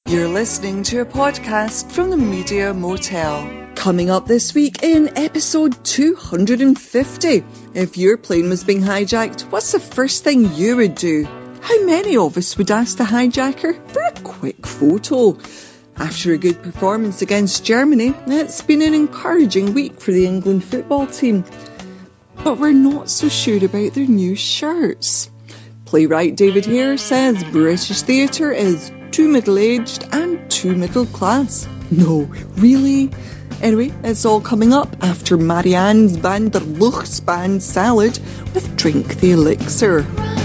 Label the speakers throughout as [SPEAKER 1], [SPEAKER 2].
[SPEAKER 1] You're listening to a podcast from the Media Motel. Coming up this week in episode 250. If your plane was being hijacked, what's the first thing you would do? How many of us would ask the hijacker for a quick photo? After a good performance against Germany, it's been an encouraging week for the England football team. But we're not so sure about their new shirts. Playwright David Hare says British theatre is too middle-aged and too middle-class. No, really? Anyway, it's all coming up after Marianne's van der Lucht's band Salad with Drink the Elixir.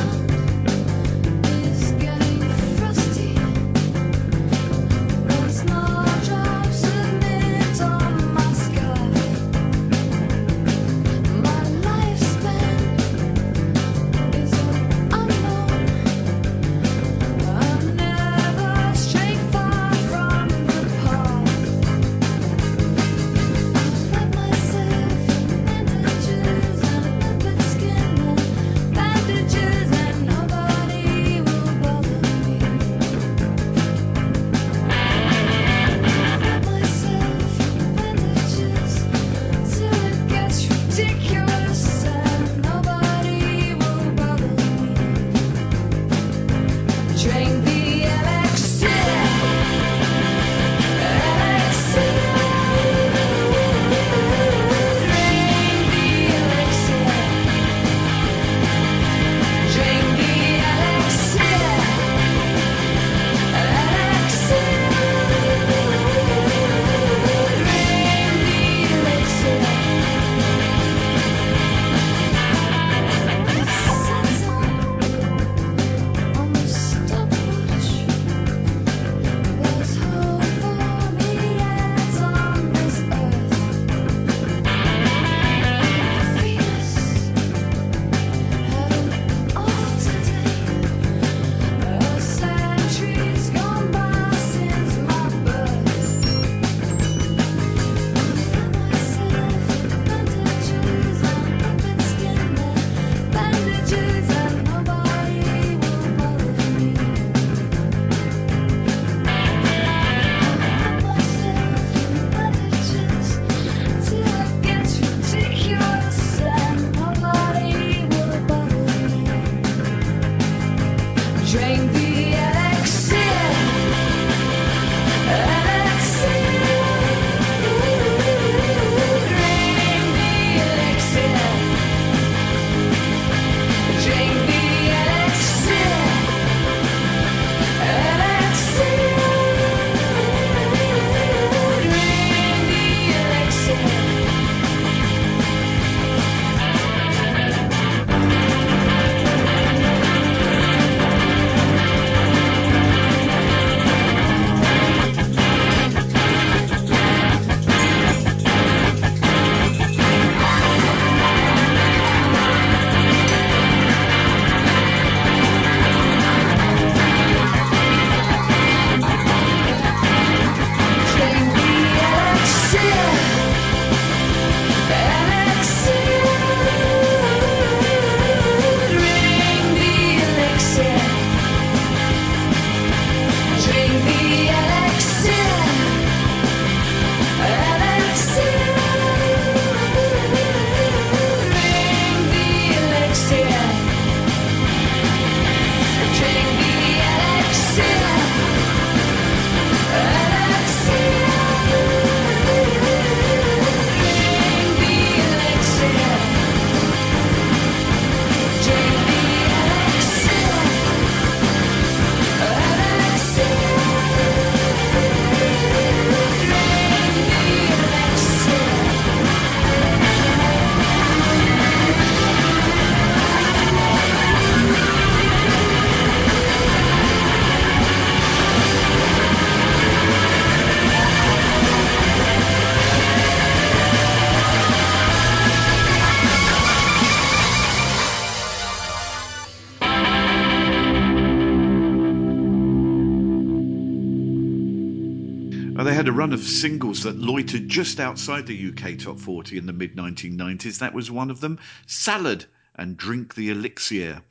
[SPEAKER 2] They had a run of singles that loitered just outside the UK Top 40 in the mid-1990s. That was one of them, Salad and Drink the Elixir.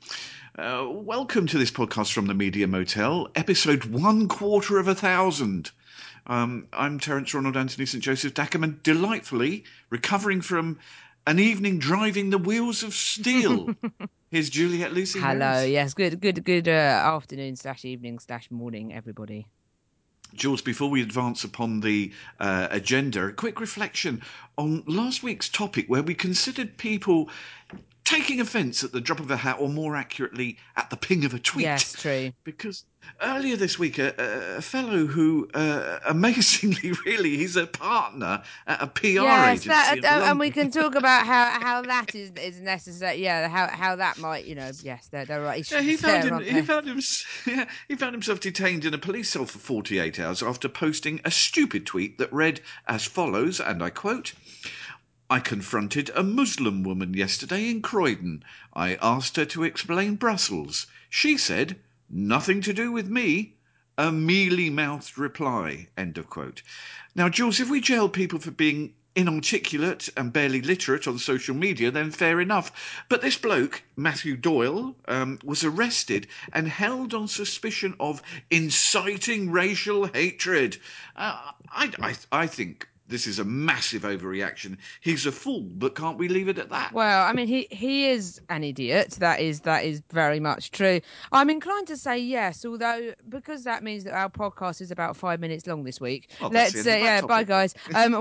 [SPEAKER 2] Welcome to this podcast from the Media Motel, episode 1/4 of 1,000. I'm Terence Ronald Anthony St. Joseph Dackerman, delightfully recovering from an evening driving the wheels of steel. Here's Juliet Lucy
[SPEAKER 3] Hello,
[SPEAKER 2] Harris.
[SPEAKER 3] yes, good afternoon / evening / morning, everybody.
[SPEAKER 2] Jules, before we advance upon the agenda, a quick reflection on last week's topic where we considered people taking offence at the drop of a hat, or more accurately, at the ping of a tweet.
[SPEAKER 3] Yes, true.
[SPEAKER 2] Because earlier this week, a fellow who, amazingly, really, he's a partner at a PR agency in London.
[SPEAKER 3] And we can talk about how that is necessary. Yeah, how that might, yes, there are issues.
[SPEAKER 2] Yeah, he found
[SPEAKER 3] there.
[SPEAKER 2] himself detained in a police cell for 48 hours after posting a stupid tweet that read as follows, and I quote: "I confronted a Muslim woman yesterday in Croydon. I asked her to explain Brussels. She said, 'Nothing to do with me.' A mealy-mouthed reply." End of quote. Now, Jules, if we jail people for being inarticulate and barely literate on social media, then fair enough. But this bloke, Matthew Doyle, was arrested and held on suspicion of inciting racial hatred. I think this is a massive overreaction. He's a fool, but can't we leave it at that?
[SPEAKER 3] Well, I mean, he is an idiot. That is very much true. I'm inclined to say yes, although because that means that our podcast is about 5 minutes long this week.
[SPEAKER 2] Well,
[SPEAKER 3] Let's
[SPEAKER 2] that's the end of that
[SPEAKER 3] bye
[SPEAKER 2] topic.
[SPEAKER 3] guys.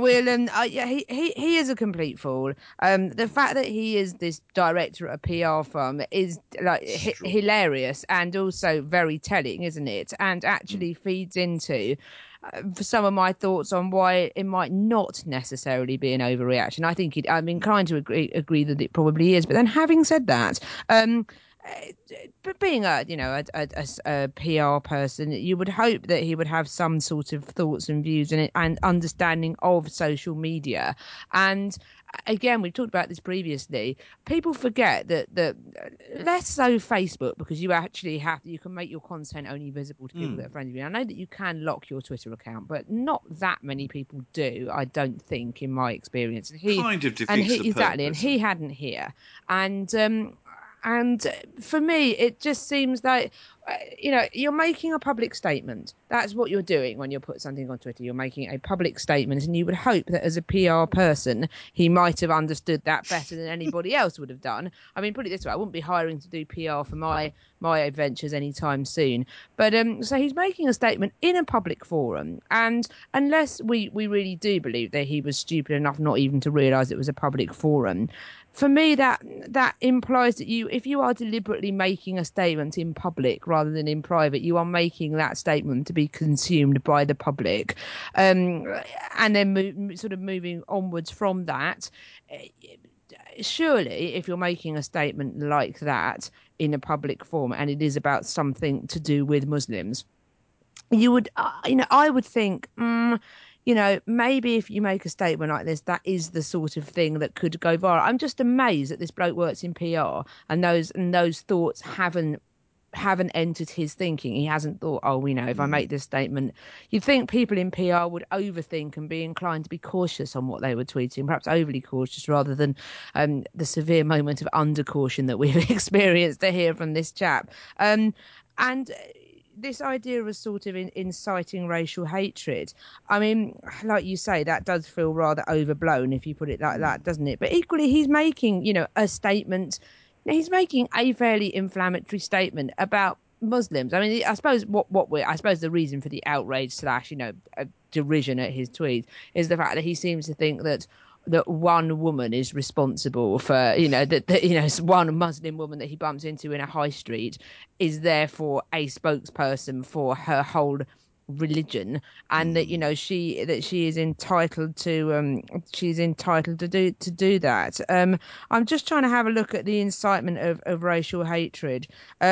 [SPEAKER 3] He is a complete fool. The fact that he is this director at a PR firm is like hilarious and also very telling, isn't it? And actually feeds into for some of my thoughts on why it might not necessarily be an overreaction. I think I'm inclined to agree that it probably is. But then, having said that, but being a PR person, you would hope that he would have some sort of thoughts and views and understanding of social media. And again, we've talked about this previously. People forget that less so Facebook, because you actually you can make your content only visible to people that are friends with you. I know that you can lock your Twitter account, but not that many people do, I don't think, in my experience. And
[SPEAKER 2] Kind of defeats the
[SPEAKER 3] exactly,
[SPEAKER 2] purpose.
[SPEAKER 3] and he hadn't here. And for me, it just seems like, you're making a public statement. That's what you're doing when you put something on Twitter. You're making a public statement, and you would hope that as a PR person, he might have understood that better than anybody else would have done. I mean, put it this way, I wouldn't be hiring to do PR for my adventures anytime soon. But so he's making a statement in a public forum, and unless we really do believe that he was stupid enough not even to realise it was a public forum, for me, that implies that if you are deliberately making a statement in public rather than in private, you are making that statement to be consumed by the public, and then sort of moving onwards from that. Surely, if you're making a statement like that in a public forum and it is about something to do with Muslims, you would, I would think, maybe if you make a statement like this, that is the sort of thing that could go viral. I'm just amazed that this bloke works in PR and those thoughts haven't entered his thinking. He hasn't thought, if I make this statement, you'd think people in PR would overthink and be inclined to be cautious on what they were tweeting, perhaps overly cautious, rather than the severe moment of under caution that we've experienced to hear from this chap. And this idea of sort of inciting racial hatred, I mean, like you say, that does feel rather overblown if you put it like that, doesn't it? But equally, he's making, a statement. He's making a fairly inflammatory statement about Muslims. I mean, I suppose I suppose the reason for the outrage / derision at his tweets is the fact that he seems to think that one woman is responsible for, that one Muslim woman that he bumps into in a high street is therefore a spokesperson for her whole religion, and that she is entitled to do that. I'm just trying to have a look at the incitement of racial hatred.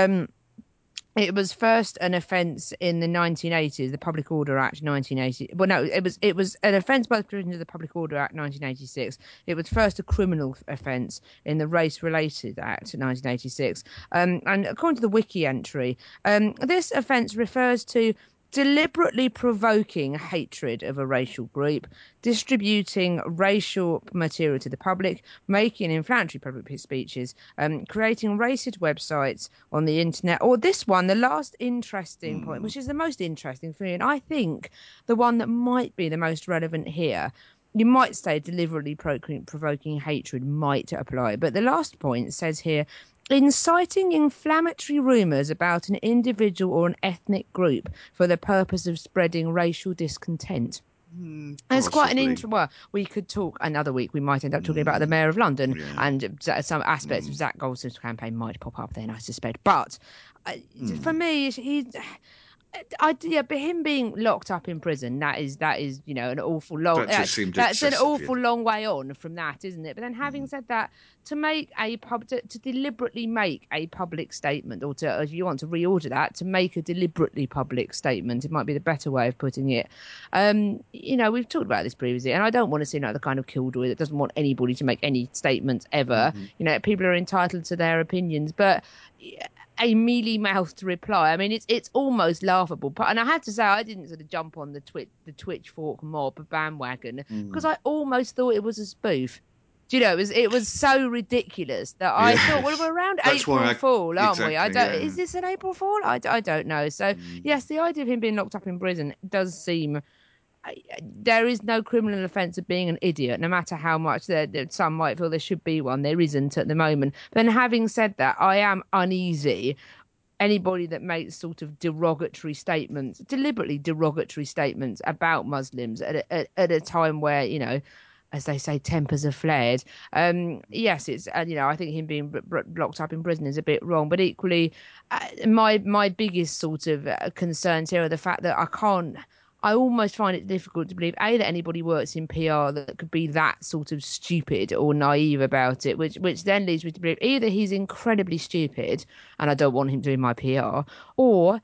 [SPEAKER 3] It was first an offence in the 1980s, the Public Order Act 1980. Well, no, it was an offence by the provisions of the Public Order Act 1986. It was first a criminal offence in the Race Related Act 1986. And according to the wiki entry, this offence refers to deliberately provoking hatred of a racial group, distributing racial material to the public, making inflammatory public speeches, creating racist websites on the internet, or this one, the last interesting point, which is the most interesting for me, and I think the one that might be the most relevant here. You might say deliberately provoking hatred might apply, but the last point says here, inciting inflammatory rumours about an individual or an ethnic group for the purpose of spreading racial discontent. It's quite an interesting. Well, we could talk another week. We might end up talking about the Mayor of London, and some aspects of Zach Goldsmith's campaign might pop up then, I suspect. But for me, but him being locked up in prison, that is, an awful long.
[SPEAKER 2] That just seemed
[SPEAKER 3] that's
[SPEAKER 2] excessive,
[SPEAKER 3] an awful long way on from that, isn't it? But then, having said that, to deliberately make a public statement, or to, if you want to reorder that, to make a deliberately public statement, it might be the better way of putting it. We've talked about this previously, and I don't want to seem like the kind of killjoy that doesn't want anybody to make any statements ever. People are entitled to their opinions, but a mealy-mouthed reply. I mean, it's almost laughable. And I have to say, I didn't sort of jump on the Twitch Fork mob bandwagon because I almost thought it was a spoof. Do you know, it was so ridiculous that I thought, well, we're around April Fool, aren't we? Is this an April Fool? I don't know. So yes, the idea of him being locked up in prison does seem. There is no criminal offence of being an idiot, no matter how much some might feel there should be one. There isn't at the moment. But then, having said that, I am uneasy. Anybody that makes sort of derogatory statements, deliberately derogatory statements about Muslims at a time where, as they say, tempers are flared. Yes, it's I think him being locked up in prison is a bit wrong, but equally, my biggest sort of concerns here are the fact that I almost find it difficult to believe, that anybody works in PR that could be that sort of stupid or naive about it, which then leads me to believe either he's incredibly stupid and I don't want him doing my PR, or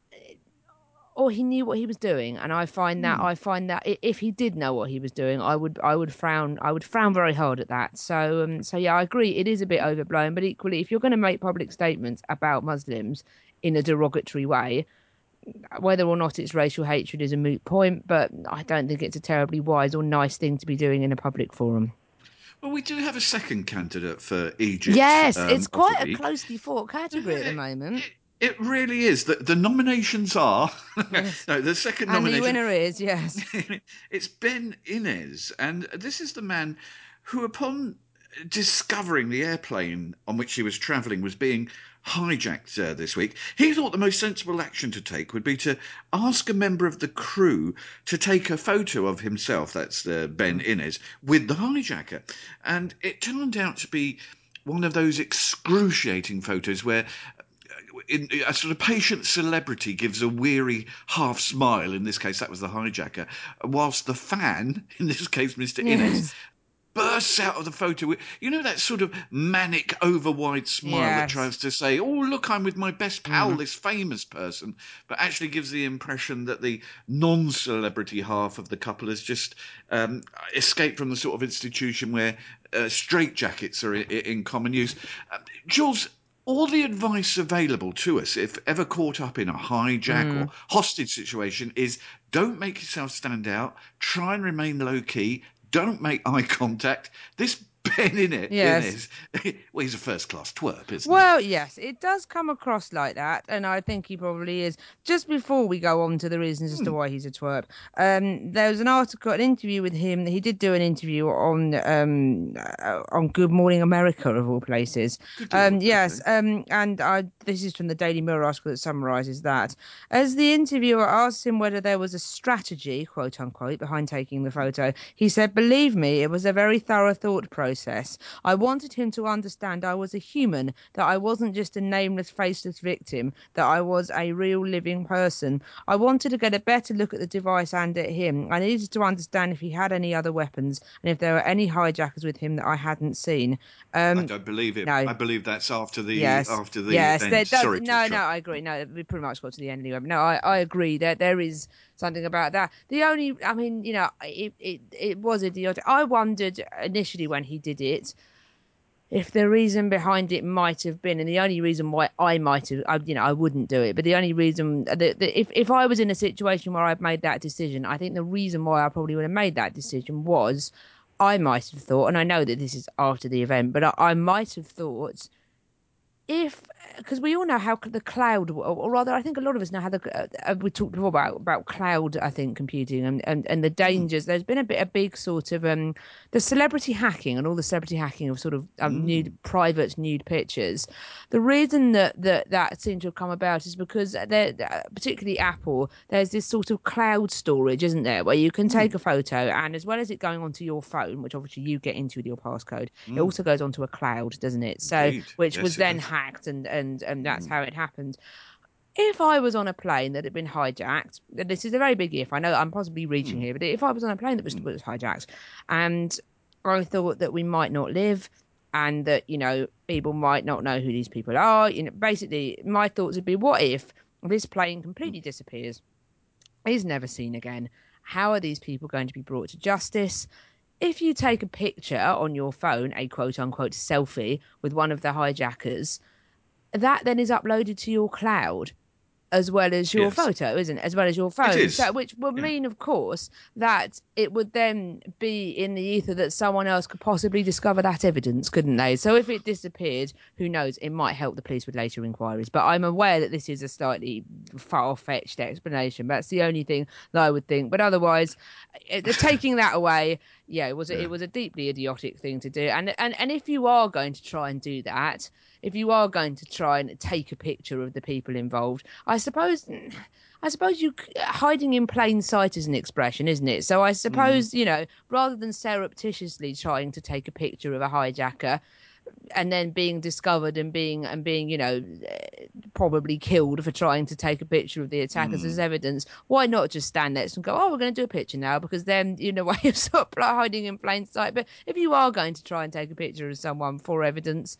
[SPEAKER 3] he knew what he was doing. And I find that if he did know what he was doing, I would frown very hard at that. So yeah, I agree, it is a bit overblown, but equally, if you're going to make public statements about Muslims in a derogatory way, whether or not it's racial hatred is a moot point, but I don't think it's a terribly wise or nice thing to be doing in a public forum.
[SPEAKER 2] Well, we do have a second candidate for Egypt.
[SPEAKER 3] Yes, it's quite a closely fought category at the moment.
[SPEAKER 2] It really is. The nominations are...
[SPEAKER 3] Yes.
[SPEAKER 2] No, the second
[SPEAKER 3] and
[SPEAKER 2] nomination...
[SPEAKER 3] the winner is, yes.
[SPEAKER 2] It's Ben Innes, and this is the man who, upon discovering the airplane on which he was travelling was being hijacked this week, he thought the most sensible action to take would be to ask a member of the crew to take a photo of himself, that's Ben Innes, with the hijacker. And it turned out to be one of those excruciating photos where a sort of patient celebrity gives a weary half smile, in this case that was the hijacker, whilst the fan, in this case Mr. Innes, bursts out of the photo with, that sort of manic, over-wide smile that tries to say, oh, look, I'm with my best pal, this famous person, but actually gives the impression that the non-celebrity half of the couple has just escaped from the sort of institution where straitjackets are in common use. Jules, all the advice available to us, if ever caught up in a hijack or hostage situation, is don't make yourself stand out, try and remain low-key, don't make eye contact. This Ben Innes, well, he's a first-class twerp, isn't he?
[SPEAKER 3] Well, yes, it does come across like that, and I think he probably is. Just before we go on to the reasons as to why he's a twerp, there was an interview with him. He did do an interview on Good Morning America, of all places. Yes, and this is from the Daily Mirror article that summarises that. As the interviewer asked him whether there was a strategy, quote unquote, behind taking the photo, he said, "Believe me, it was a very thorough thought process. I wanted him to understand I was a human, that I wasn't just a nameless, faceless victim, that I was a real living person. I wanted to get a better look at the device and at him. I needed to understand if he had any other weapons and if there were any hijackers with him that I hadn't seen."
[SPEAKER 2] I don't believe it.
[SPEAKER 3] No.
[SPEAKER 2] I believe that's after the
[SPEAKER 3] yes.
[SPEAKER 2] end. Sorry to interrupt.
[SPEAKER 3] No, I agree. No, we pretty much got to the end anyway. But no, I agree that there is something about that. The only, I mean, it was idiotic. I wondered initially when he did it, if the reason behind it might have been, and the only reason why I might have, I wouldn't do it, but the only reason if I was in a situation where I'd made that decision, I think the reason why I probably would have made that decision was I might have thought, and I know that this is after the event, but I might have thought because we all know how the cloud, or rather, I think a lot of us know how we talked before about cloud, I think, computing and the dangers. There's been a big sort of the celebrity hacking and all the celebrity hacking of sort of private nude pictures. The reason that seemed to have come about is because particularly Apple, there's this sort of cloud storage, isn't there, where you can take a photo and as well as it going onto your phone, which obviously you get into with your passcode, it also goes onto a cloud, doesn't it? So
[SPEAKER 2] Indeed.
[SPEAKER 3] which
[SPEAKER 2] Yes,
[SPEAKER 3] was
[SPEAKER 2] it
[SPEAKER 3] then
[SPEAKER 2] does.
[SPEAKER 3] hacked and that's how it happened. If I was on a plane that had been hijacked, this is a very big if, I know I'm possibly reaching here, but if I was on a plane that was hijacked and I thought that we might not live and that, people might not know who these people are, basically my thoughts would be, what if this plane completely disappears, is never seen again? How are these people going to be brought to justice? If you take a picture on your phone, a quote unquote selfie with one of the hijackers, that then is uploaded to your cloud as well as your
[SPEAKER 2] Yes,
[SPEAKER 3] photo, isn't it? As well as your
[SPEAKER 2] it
[SPEAKER 3] phone. So,
[SPEAKER 2] is.
[SPEAKER 3] which would
[SPEAKER 2] Yeah.
[SPEAKER 3] mean, of course, that it would then be in the ether that someone else could possibly discover that evidence, couldn't they? So if it disappeared, who knows? It might help the police with later inquiries. But I'm aware that this is a slightly far-fetched explanation. That's the only thing that I would think. But otherwise, taking that away, yeah, it was
[SPEAKER 2] Yeah.
[SPEAKER 3] a deeply idiotic thing to do. And if you are going to try and do that, if you are going to try and take a picture of the people involved, I suppose you hiding in plain sight is an expression, isn't it? So I suppose, rather than surreptitiously trying to take a picture of a hijacker and then being discovered and being probably killed for trying to take a picture of the attackers as evidence, why not just stand there and go, oh, we're going to do a picture now, because then way of sort of hiding in plain sight. But if you are going to try and take a picture of someone for evidence,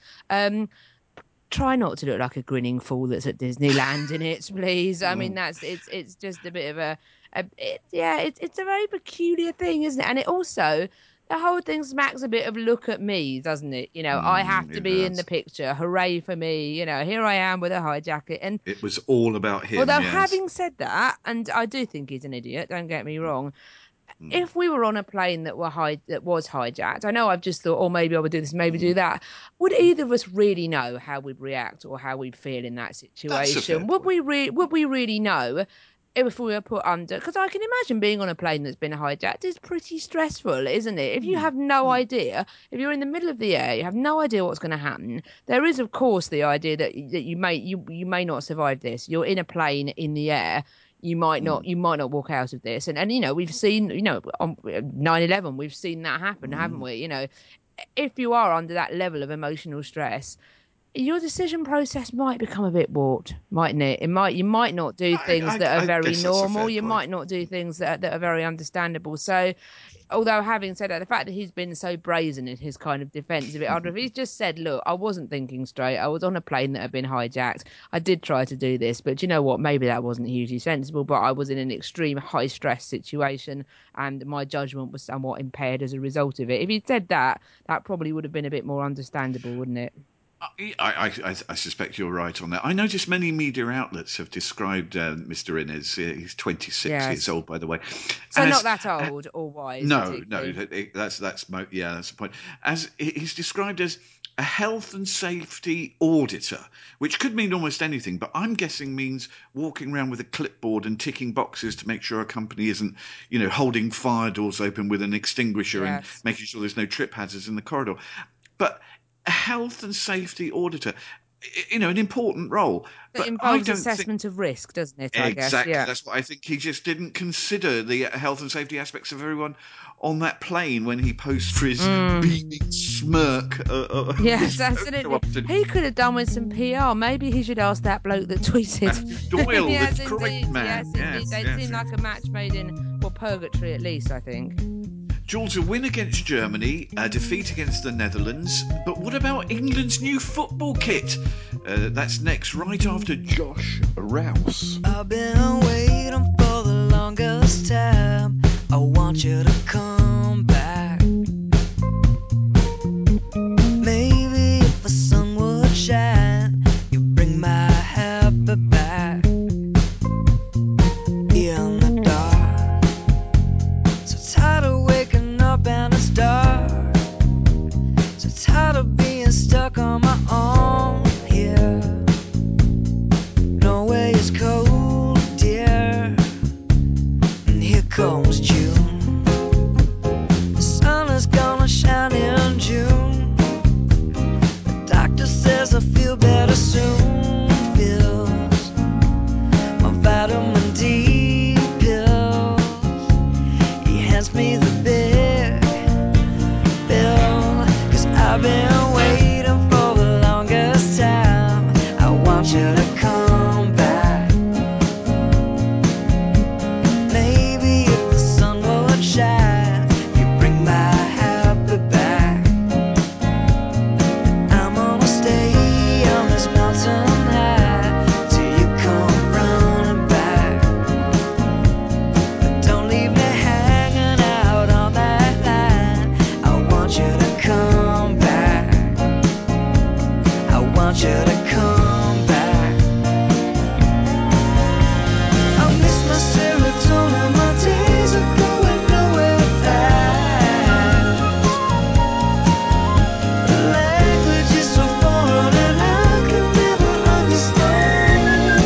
[SPEAKER 3] try not to look like a grinning fool that's at Disneyland in it, please. I mean, it's just a bit of it's a very peculiar thing, isn't it? And it also, the whole thing smacks a bit of look at me, doesn't it? I have to
[SPEAKER 2] It
[SPEAKER 3] be in the
[SPEAKER 2] does.
[SPEAKER 3] picture. Hooray for me. Here I am with a high jacket. And
[SPEAKER 2] It was all about him,
[SPEAKER 3] although
[SPEAKER 2] yes.
[SPEAKER 3] having said that, and I do think he's an idiot, don't get me wrong, if we were on a plane that was hijacked, I know I've just thought, oh, maybe I would do this, maybe do that. Would either of us really know how we'd react or how we'd feel in that
[SPEAKER 2] That's a fair
[SPEAKER 3] situation? Would
[SPEAKER 2] point.
[SPEAKER 3] we really know if we were put under? Because I can imagine being on a plane that's been hijacked is pretty stressful, isn't it? If you have no idea, if you're in the middle of the air, you have no idea what's going to happen. There is, of course, the idea that you may not survive this. You're in a plane in the air. You might not walk out of this. And we've seen, on 9/11, we've seen that happen, haven't we? If you are under that level of emotional stress, your decision process might become a bit warped, mightn't it? You might not do things that are
[SPEAKER 2] I
[SPEAKER 3] very
[SPEAKER 2] guess that's a
[SPEAKER 3] normal.
[SPEAKER 2] fair
[SPEAKER 3] You
[SPEAKER 2] point.
[SPEAKER 3] might not do things that are very understandable. So, although having said that, the fact that he's been so brazen in his kind of defence of it, if he's just said, look, I wasn't thinking straight, I was on a plane that had been hijacked, I did try to do this, but you know what, maybe that wasn't hugely sensible, but I was in an extreme high stress situation and my judgment was somewhat impaired as a result of it. If he'd said that, that probably would have been a bit more understandable, wouldn't it?
[SPEAKER 2] I suspect you're right on that. I noticed many media outlets have described Mr. Innes, he's 26 years
[SPEAKER 3] Yes.
[SPEAKER 2] old, by the way,
[SPEAKER 3] So not
[SPEAKER 2] as
[SPEAKER 3] that old or wise,
[SPEAKER 2] no,
[SPEAKER 3] particularly.
[SPEAKER 2] that's the point. As he's described as a health and safety auditor, which could mean almost anything, but I'm guessing means walking around with a clipboard and ticking boxes to make sure a company isn't, holding fire doors open with an extinguisher and
[SPEAKER 3] Yes.
[SPEAKER 2] making sure there's no trip hazards in the corridor. But a health and safety auditor, an important role.
[SPEAKER 3] That
[SPEAKER 2] But I
[SPEAKER 3] involves
[SPEAKER 2] don't think
[SPEAKER 3] assessment of risk, doesn't it, I guess?
[SPEAKER 2] exactly.
[SPEAKER 3] Yeah.
[SPEAKER 2] That's what I think. He just didn't consider the health and safety aspects of everyone on that plane when he posed for his beaming smirk. His
[SPEAKER 3] Yes,
[SPEAKER 2] photo
[SPEAKER 3] absolutely.
[SPEAKER 2] opportunity.
[SPEAKER 3] He could have done with some PR. Maybe he should ask that bloke that tweeted.
[SPEAKER 2] Matthew Doyle,
[SPEAKER 3] Yes,
[SPEAKER 2] the
[SPEAKER 3] indeed.
[SPEAKER 2] Croydon man.
[SPEAKER 3] Yes, indeed.
[SPEAKER 2] Yes,
[SPEAKER 3] They
[SPEAKER 2] yes,
[SPEAKER 3] seem
[SPEAKER 2] yes.
[SPEAKER 3] like a match made for purgatory, at least, I think.
[SPEAKER 2] Jules, a win against Germany, a defeat against the Netherlands. But what about England's new football kit? That's next, right after Josh Rouse.
[SPEAKER 4] I've been waiting for the longest time. I want you to come back. Maybe comes June. The sun is gonna shine in June. The doctor says I feel better soon. Fills my vitamin D pills. He hands me the big bill, 'cause I've been waiting for the longest time. I want you to come back. Maybe if the sun would shine, you bring my happy back. I'm gonna stay on this mountain high till you come running back. But don't leave me hanging out on that line. I want you to come back. I want you to come back. I miss my serotonin, my days are going nowhere fast. The language is so foreign and I can never understand.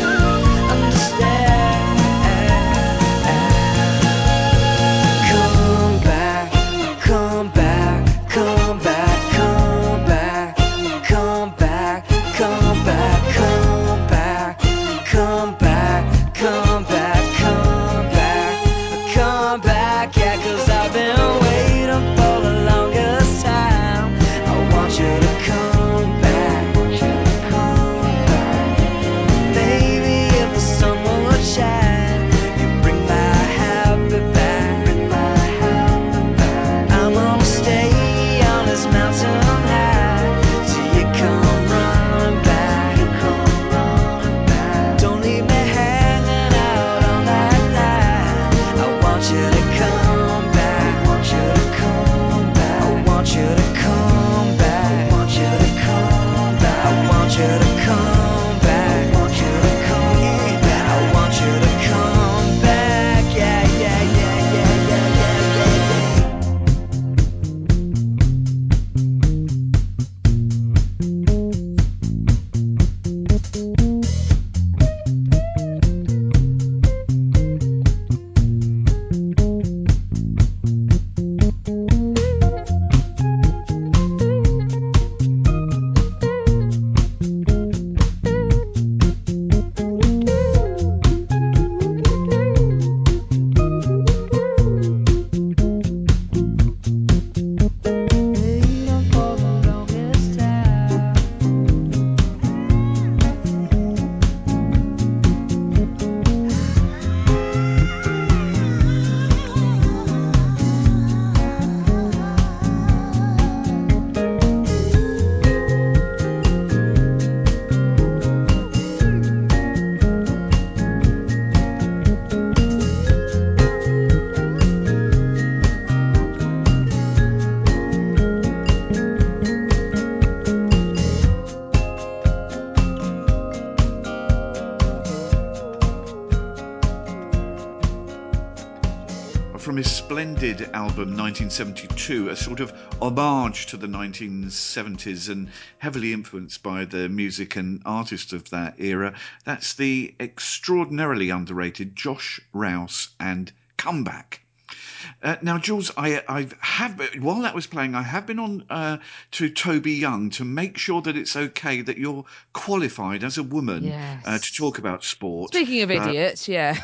[SPEAKER 4] Come back, come back, come back, come back, come back, come back, come back, come back, come back, come back, come back, yeah, 'cause I've been waiting for the longest time. I want you to come back. Maybe if the sun would shine, you bring my happy back. I'm gonna stay on this mountain high till you come running back. Don't leave me hanging out on that line. I want you to come back. I want you to come back. I want you to come back. I want you to come back. I want you to come back. I want you to come back. I want you to come back. Yeah, yeah, yeah, yeah, yeah, yeah, yeah, yeah. Waiting for the longest time.
[SPEAKER 2] From his splendid album 1972, a sort of homage to the 1970s and heavily influenced by the music and artists of that era. That's the extraordinarily underrated Josh Rouse and Comeback. Now, Jules, I have, while that was playing, I have been on to Toby Young to make sure that it's okay that you're qualified as a woman to talk about sport.
[SPEAKER 3] Speaking of idiots, yeah.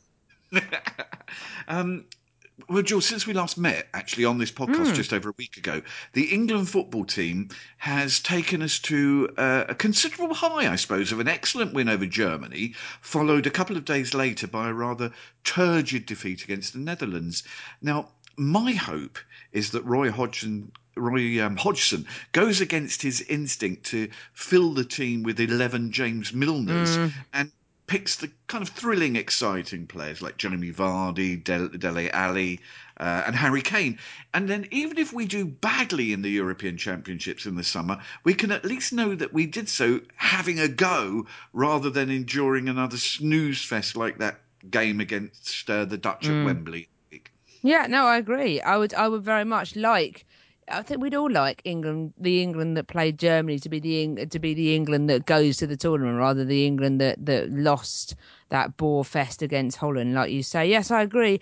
[SPEAKER 2] Well, Jules, since we last met, actually, on this podcast just over a week ago, the England football team has taken us to a considerable high, I suppose, of an excellent win over Germany, followed a couple of days later by a rather turgid defeat against the Netherlands. Now, my hope is that Roy Hodgson goes against his instinct to fill the team with 11 James Milners and picks the kind of thrilling, exciting players like Jeremy Vardy, Dele Alli, and Harry Kane. And then even if we do badly in the European Championships in the summer, we can at least know that we did so having a go rather than enduring another snooze fest like that game against the Dutch at Wembley.
[SPEAKER 3] Yeah, no, I agree. I would very much like. I think we'd all like England, the England that played Germany, to be the England that goes to the tournament, rather the England that lost that bore fest against Holland, like you say. Yes, I agree.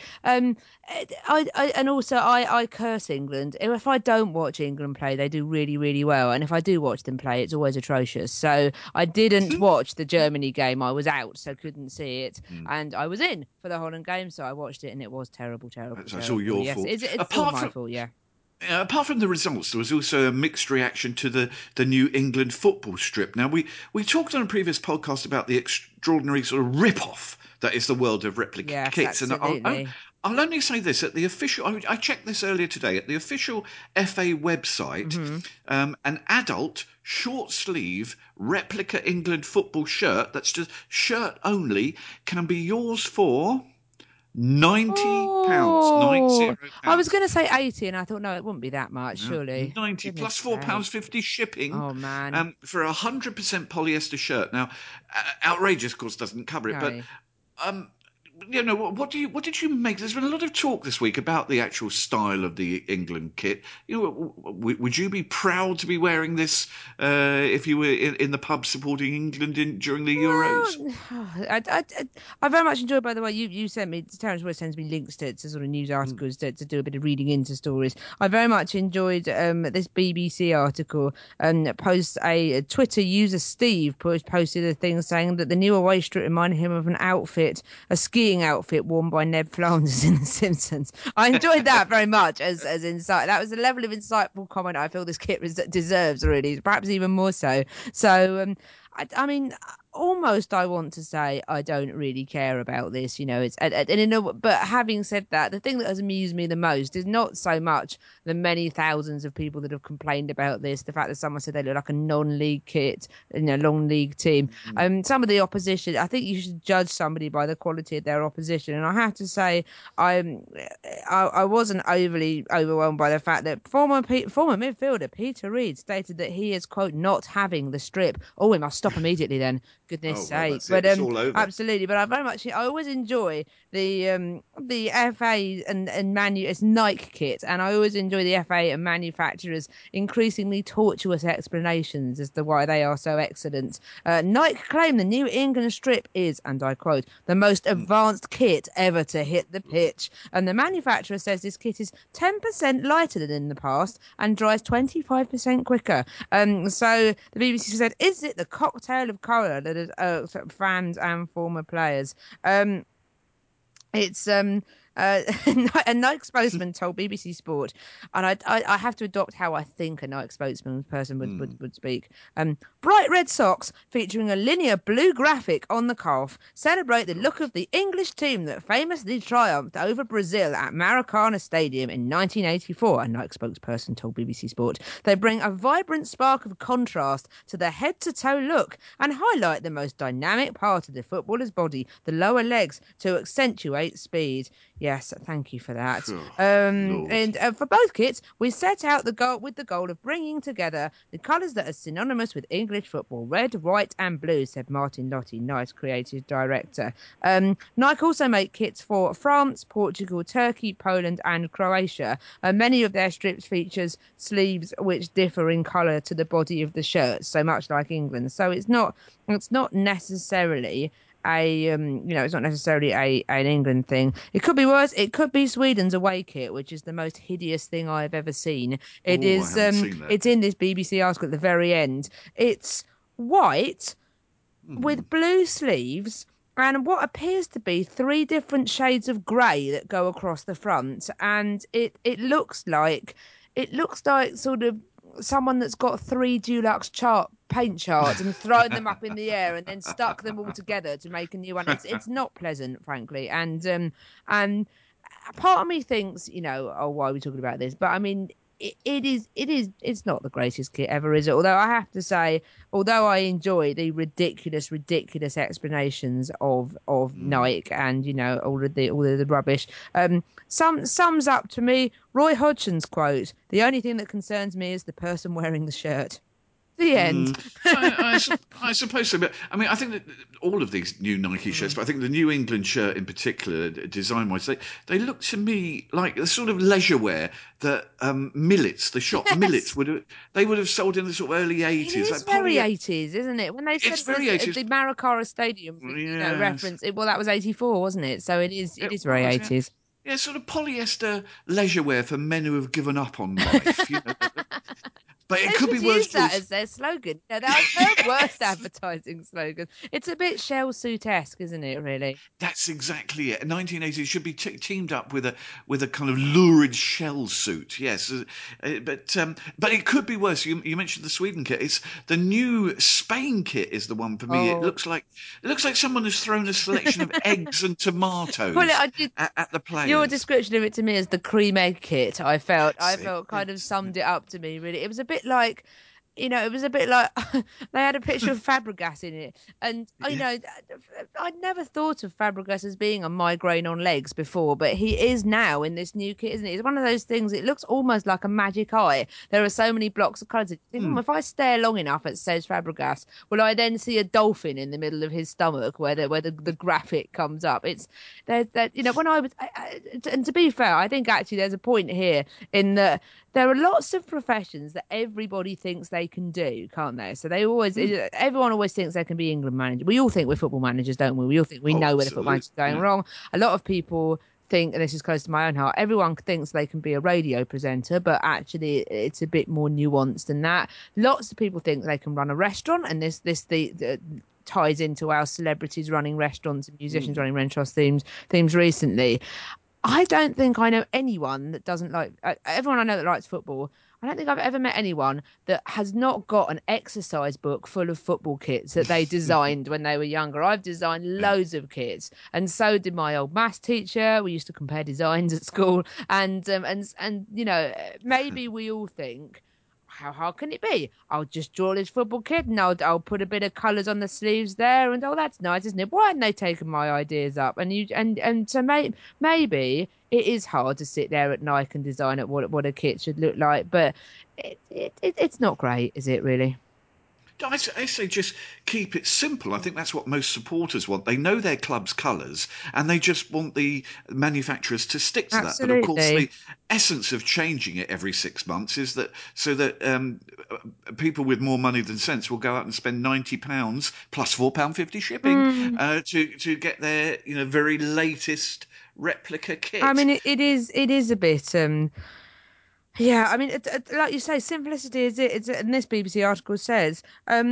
[SPEAKER 3] I curse England. If I don't watch England play, they do really, really well, and if I do watch them play, it's always atrocious. So I didn't watch the Germany game. I was out, so couldn't see it, and I was in for the Holland game, so I watched it, and it was terrible, terrible,
[SPEAKER 2] That's all
[SPEAKER 3] terrible.
[SPEAKER 2] your
[SPEAKER 3] Yes,
[SPEAKER 2] fault.
[SPEAKER 3] it's all my fault. Yeah.
[SPEAKER 2] Apart from the results, there was also a mixed reaction to the new England football strip. Now, we talked on a previous podcast about the extraordinary sort of rip-off that is the world of replica
[SPEAKER 3] Yes,
[SPEAKER 2] kits. And
[SPEAKER 3] absolutely.
[SPEAKER 2] I'll only say this, at the official, I checked this earlier today, at the official FA website, an adult short-sleeve replica England football shirt, that's just shirt only, can be yours for £90.
[SPEAKER 3] Oh, I was
[SPEAKER 2] £90.
[SPEAKER 3] going to say 80, and I thought, no, it wouldn't be that much,
[SPEAKER 2] No,
[SPEAKER 3] surely.
[SPEAKER 2] 90
[SPEAKER 3] Goodness
[SPEAKER 2] plus
[SPEAKER 3] sake.
[SPEAKER 2] £4.50 shipping
[SPEAKER 3] Oh, man.
[SPEAKER 2] for a 100% polyester shirt. Now, outrageous, of course, doesn't cover it, but
[SPEAKER 3] No.
[SPEAKER 2] um, what did you make? There's been a lot of talk this week about the actual style of the England kit. Would you be proud to be wearing this if you were in the pub supporting England during the Euros?
[SPEAKER 3] Well, I very much enjoyed, by the way, you sent me, Terence always sends me links to sort of news articles to do a bit of reading into stories. I very much enjoyed this BBC article post a Twitter user, Steve, posted a thing saying that the new away strip reminded him of a skiing outfit worn by Ned Flanders in The Simpsons. I enjoyed that very much as insight. That was a level of insightful comment I feel this kit deserves, really, perhaps even more so. So, I mean, almost I want to say I don't really care about this, it's but having said that, the thing that has amused me the most is not so much the many thousands of people that have complained about this, the fact that someone said they look like a non-league kit, non-league team. Some of the opposition, I think you should judge somebody by the quality of their opposition, and I have to say I wasn't overly overwhelmed by the fact that former midfielder Peter Reid stated that he is, quote, not having the strip. Oh, we must stop immediately then. Goodness
[SPEAKER 2] Oh, well,
[SPEAKER 3] sake.
[SPEAKER 2] that's it.
[SPEAKER 3] But
[SPEAKER 2] It's all over.
[SPEAKER 3] absolutely. But I always enjoy the FA and it's Nike kit, and I always enjoy the FA and manufacturers' increasingly tortuous explanations as to why they are so excellent. Nike claim the new England strip is, and I quote, the most advanced kit ever to hit the pitch. And the manufacturer says this kit is 10% lighter than in the past and dries 25% quicker. So the BBC said, is it the cocktail of colour that has irked fans and former players? It's a Nike spokesman told BBC Sport, and I have to adopt how I think a Nike spokesperson would speak. Bright red socks featuring a linear blue graphic on the calf celebrate the look of the English team that famously triumphed over Brazil at Maracana Stadium in 1984, a Nike spokesperson told BBC Sport. They bring a vibrant spark of contrast to the head-to-toe look and highlight the most dynamic part of the footballer's body, the lower legs, to accentuate speed. Yes, thank you for that.
[SPEAKER 2] Oh, Lord.
[SPEAKER 3] And for both kits, we set out the goal of bringing together the colours that are synonymous with English football: red, white, and blue, said Martin Lottie, Nike's creative director. Nike also make kits for France, Portugal, Turkey, Poland, and Croatia. Many of their strips features sleeves which differ in colour to the body of the shirt, so much like England. So it's not necessarily it's not necessarily an England thing. It could be worse. It could be Sweden's away kit, which is the most hideous thing I've ever seen. It
[SPEAKER 2] Oh, I
[SPEAKER 3] is.
[SPEAKER 2] haven't seen that.
[SPEAKER 3] It's in this BBC article at the very end. It's white with blue sleeves and what appears to be 3 different shades of grey that go across the front, and it looks like sort of someone that's got 3 Dulux paint charts and thrown them up in the air and then stuck them all together to make a new one. It's not pleasant, frankly, and part of me thinks, oh, why are we talking about this? But I mean, it's not the greatest kit ever, is it? Although I have to say, although I enjoy the ridiculous explanations of Nike and all of the rubbish, some sums up to me Roy Hodgson's quote: "The only thing that concerns me is the person wearing the shirt." The end.
[SPEAKER 2] I suppose so. But I mean, I think that all of these new Nike shirts, but I think the New England shirt in particular, design-wise, they look to me like the sort of leisure wear that Millets, the shop Millets, would have sold in the sort of early 80s.
[SPEAKER 3] It is
[SPEAKER 2] Like
[SPEAKER 3] very 80s, isn't it? When they said
[SPEAKER 2] it's
[SPEAKER 3] it
[SPEAKER 2] very
[SPEAKER 3] was
[SPEAKER 2] 80s.
[SPEAKER 3] the Maracana Stadium,
[SPEAKER 2] Yes.
[SPEAKER 3] reference, that was 84, wasn't it? So it is very
[SPEAKER 2] was,
[SPEAKER 3] 80s.
[SPEAKER 2] Yeah, sort of polyester leisure wear for men who have given up on life. But it
[SPEAKER 3] They
[SPEAKER 2] could be
[SPEAKER 3] should
[SPEAKER 2] worse,
[SPEAKER 3] use that
[SPEAKER 2] Jules.
[SPEAKER 3] as their slogan. I've heard worse advertising slogans. It's a bit Shell Suit-esque, isn't it, really?
[SPEAKER 2] That's exactly it. 1980s should be teamed up with a kind of lurid shell suit. Yes, but it could be worse. You mentioned the Sweden kit. It's the new Spain kit is the one for me.
[SPEAKER 3] Oh.
[SPEAKER 2] It looks like someone has thrown a selection of eggs and tomatoes at the players.
[SPEAKER 3] Your description of it to me as the cream egg kit, I felt kind of
[SPEAKER 2] Yes.
[SPEAKER 3] summed it up to me, really. It was a bit like, they had a picture of Fabregas in it. And, I'd never thought of Fabregas as being a migraine on legs before, but he is now in this new kit, isn't it? It's one of those things, it looks almost like a magic eye. There are so many blocks of colours. If I stare long enough, it says Fabregas, will I then see a dolphin in the middle of his stomach where the graphic comes up? It's when and to be fair, I think actually there's a point here in that there are lots of professions that everybody thinks they can do, can't they? So everyone always thinks they can be England manager. We all think we're football managers, don't we? We all think we know where the football manager's going wrong. A lot of people think, and this is close to my own heart, everyone thinks they can be a radio presenter, but actually it's a bit more nuanced than that. Lots of people think they can run a restaurant, and this ties into our celebrities running restaurants and musicians running restaurants themes recently. I don't think I know anyone that doesn't like everyone I know that likes football. I don't think I've ever met anyone that has not got an exercise book full of football kits that they designed when they were younger. I've designed loads of kits, and so did my old maths teacher. We used to compare designs at school, and maybe we all think, how hard can it be? I'll just draw this football kit and I'll put a bit of colours on the sleeves there, and that's nice, isn't it? Why hadn't they taken my ideas up? And so maybe it is hard to sit there at Nike and design at what a kit should look like, but it's not great, is it really?
[SPEAKER 2] I say just keep it simple. I think that's what most supporters want. They know their club's colours and they just want the manufacturers to stick to that. But of course, the essence of changing it every 6 months is that so that people with more money than sense will go out and spend £90 plus £4.50 shipping to get their very latest replica kit.
[SPEAKER 3] I mean, it is a bit. Yeah, I mean, like you say, simplicity is it. And this BBC article says,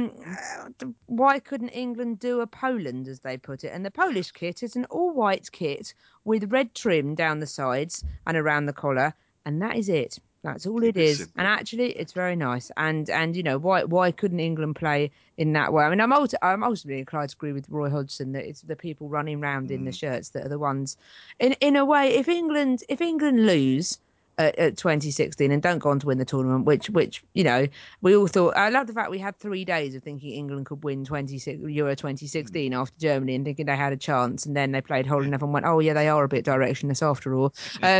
[SPEAKER 3] why couldn't England do a Poland, as they put it? And the Polish kit is an all-white kit with red trim down the sides and around the collar, and that is it. That's all it is.
[SPEAKER 2] Simple.
[SPEAKER 3] And actually, it's very nice. And why couldn't England play in that way? I mean, I'm ultimately inclined to agree with Roy Hodgson that it's the people running around in the shirts that are the ones. In a way, if England lose at 2016 and don't go on to win the tournament, which we all thought. I love the fact we had 3 days of thinking England could win Euro 2016 after Germany and thinking they had a chance, and then they played hole in and went, oh yeah, they are a bit directionless after all.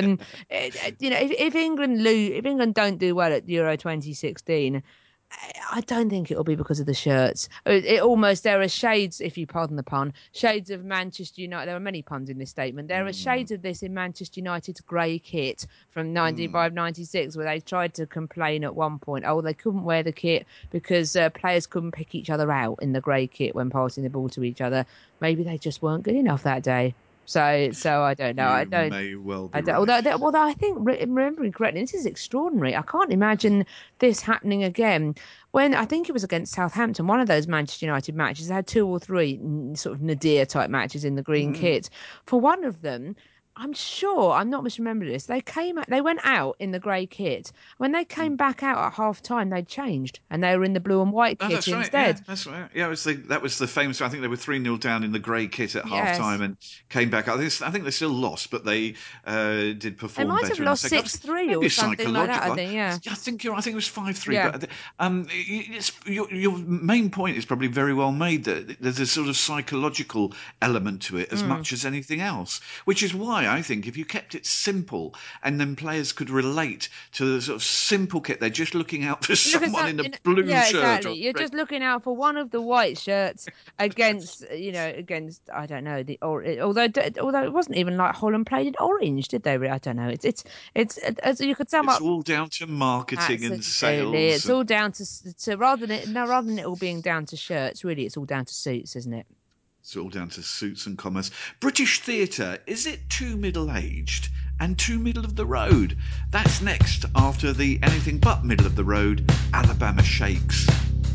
[SPEAKER 3] If England don't do well at Euro 2016. I don't think it'll be because of the shirts. There are shades, if you pardon the pun, shades of Manchester United. There are many puns in this statement. There are shades of this in Manchester United's grey kit from 95-96, where they tried to complain at one point, they couldn't wear the kit because players couldn't pick each other out in the grey kit when passing the ball to each other. Maybe they just weren't good enough that day. So I don't know. I don't.
[SPEAKER 2] May well be
[SPEAKER 3] right. Although I think, remembering correctly, this is extraordinary. I can't imagine this happening again. When I think it was against Southampton, one of those Manchester United matches, they had 2 or 3 sort of nadir type matches in the green kit. For one of them, I'm sure, I'm not misremembering this, they went out in the grey kit. When they came back out at half time, they'd changed and they were in the blue and white kit instead.
[SPEAKER 2] Yeah, that's right. Yeah, that was the famous. I think they were 3-0 down in the grey kit at half time and came back. I think they still lost, but they did perform better.
[SPEAKER 3] They might have lost 6-3 or something like that. I think, yeah.
[SPEAKER 2] I think I think it was 5-3. Yeah. But your main point is probably very well made. That there's a sort of psychological element to it as much as anything else, which is why I think, if you kept it simple and then players could relate to the sort of simple kit. They're just looking out for someone in a blue
[SPEAKER 3] yeah,
[SPEAKER 2] shirt. Or
[SPEAKER 3] exactly. You're
[SPEAKER 2] red.
[SPEAKER 3] just looking out for one of the white shirts against, against I don't know although it wasn't even like Holland played in orange, did they? I don't know. It's as you could sum
[SPEAKER 2] It's
[SPEAKER 3] up.
[SPEAKER 2] all down to marketing and
[SPEAKER 3] Absolutely,
[SPEAKER 2] sales.
[SPEAKER 3] it's all down to rather than it all being down to shirts. Really, it's all down to suits, isn't it?
[SPEAKER 2] It's all down to suits and commerce. British theatre, is it too middle-aged and too middle of the road? That's next after the anything but middle of the road Alabama Shakes.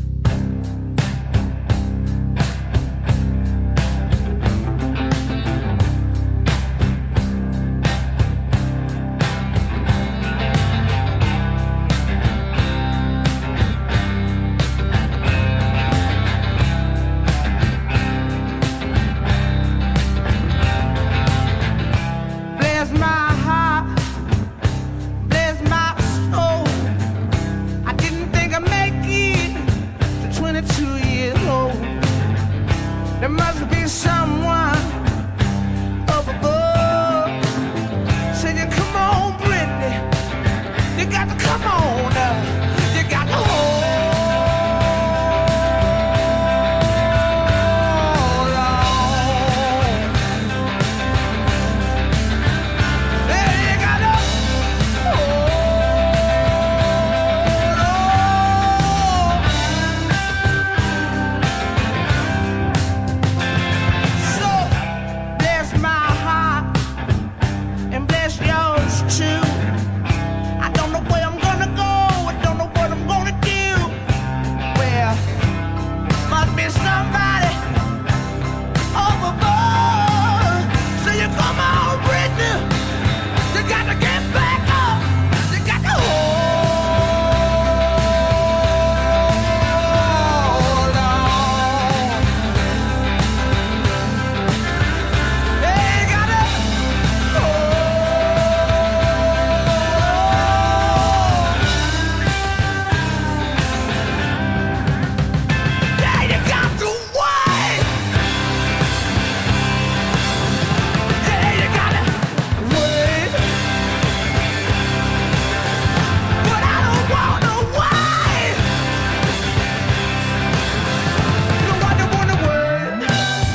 [SPEAKER 4] Bless my heart, bless my soul. I didn't think I'd make it to 22 years old. There must be someone up above. Singing, come on, Brittany, you got to come on up. You got to hold on. Yeah, you got to hold on. So bless my heart and bless yours too. I don't know where I'm gonna go. I don't know what I'm gonna do. Well, must be somebody up above. So you come on, Brittany. You got to get back up. You got to hold on. Yeah, you got to hold on. Yeah, you got to wait. Yeah, you got to wait. But I don't wanna wait. Nobody wanna wait.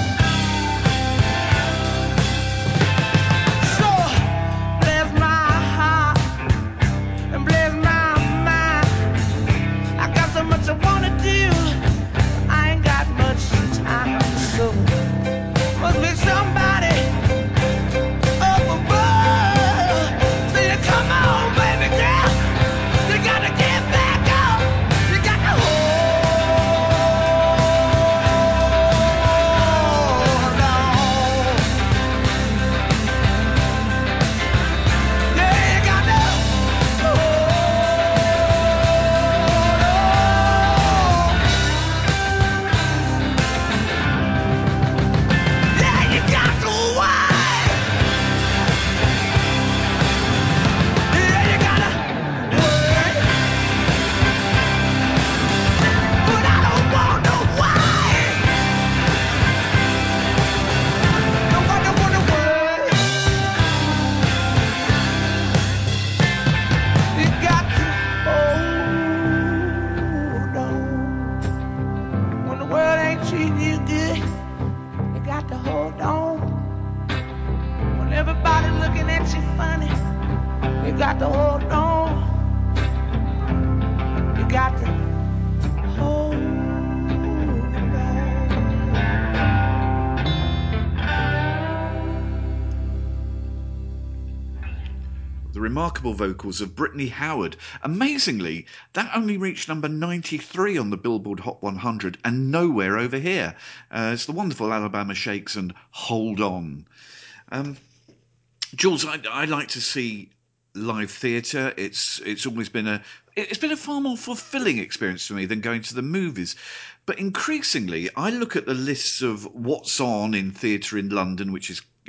[SPEAKER 4] So bless my heart and bless my mind. I got so much I wanna do. I ain't got much time. So must be somebody up above. So you come on, baby girl. You gotta get back up. You got to hold on. Yeah, you got to hold on. Yeah, you got to wait. Yeah, you gotta wait. But I don't wanna wait. Nobody wanna wait. You got to hold on. When the world ain't treating you good, you got to hold on. When everybody looking at you funny, you got to hold on. You got to hold on.
[SPEAKER 2] The remarkable vocals of Brittany Howard. Amazingly, that only reached number 93 on the Billboard Hot 100 and nowhere over here. It's the wonderful Alabama Shakes and Hold On. Jules, I like to see live theatre. It's always been a far more fulfilling experience for me than going to the movies. But increasingly, I look at the lists of what's on in theatre in London, which is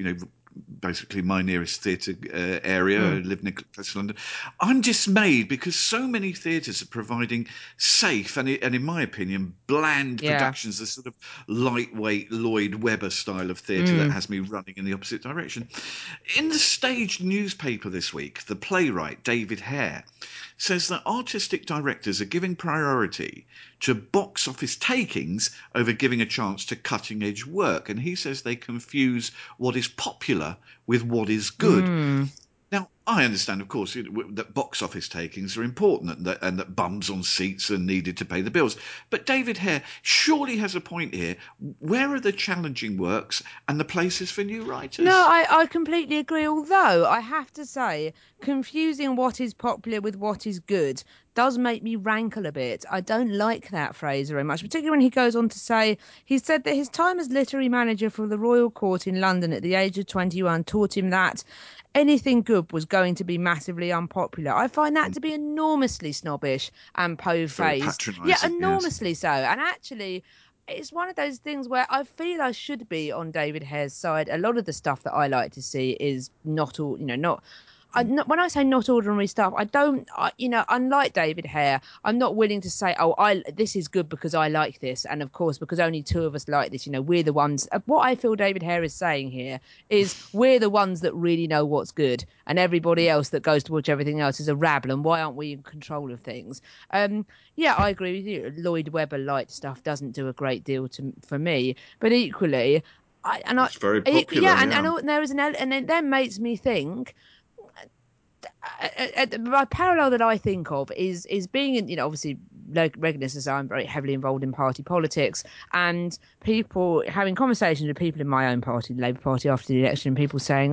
[SPEAKER 2] basically my nearest theatre area. I live near West London. I'm dismayed because so many theatres are providing safe and in my opinion, bland productions, the sort of lightweight Lloyd Webber style of theatre that has me running in the opposite direction. In the Stage newspaper this week, the playwright David Hare says that artistic directors are giving priority to box office takings over giving a chance to cutting edge work. And he says they confuse what is popular with what is good. Now, I understand, of course, that box office takings are important and that bums on seats are needed to pay the bills. But David Hare surely has a point here. Where are the challenging works and the places for new writers?
[SPEAKER 3] No, I completely agree. Although I have to say, confusing what is popular with what is good does make me rankle a bit. I don't like that phrase very much, particularly when he goes on to say he said that his time as literary manager for the Royal Court in London at the age of 21 taught him that anything good was going to be massively unpopular. I find that to be enormously snobbish and po-faced.
[SPEAKER 2] Very patronising,
[SPEAKER 3] yeah, enormously so. And actually, it's one of those things where I feel I should be on David Hare's side. A lot of the stuff that I like to see is not all, not. When I say not ordinary stuff, I don't, unlike David Hare, I'm not willing to say, this is good because I like this. And of course, because only two of us like this, we're the ones. What I feel David Hare is saying here is we're the ones that really know what's good. And everybody else that goes to watch everything else is a rabble. And why aren't we in control of things? Yeah, I agree with you. Lloyd Webber light stuff doesn't do a great deal for me. But equally,
[SPEAKER 2] it's very popular.
[SPEAKER 3] And there is and it then makes me think. My parallel that I think of is being in, obviously Regulus, as I'm very heavily involved in party politics, and people having conversations with people in my own party, the Labour Party, after the election, people saying,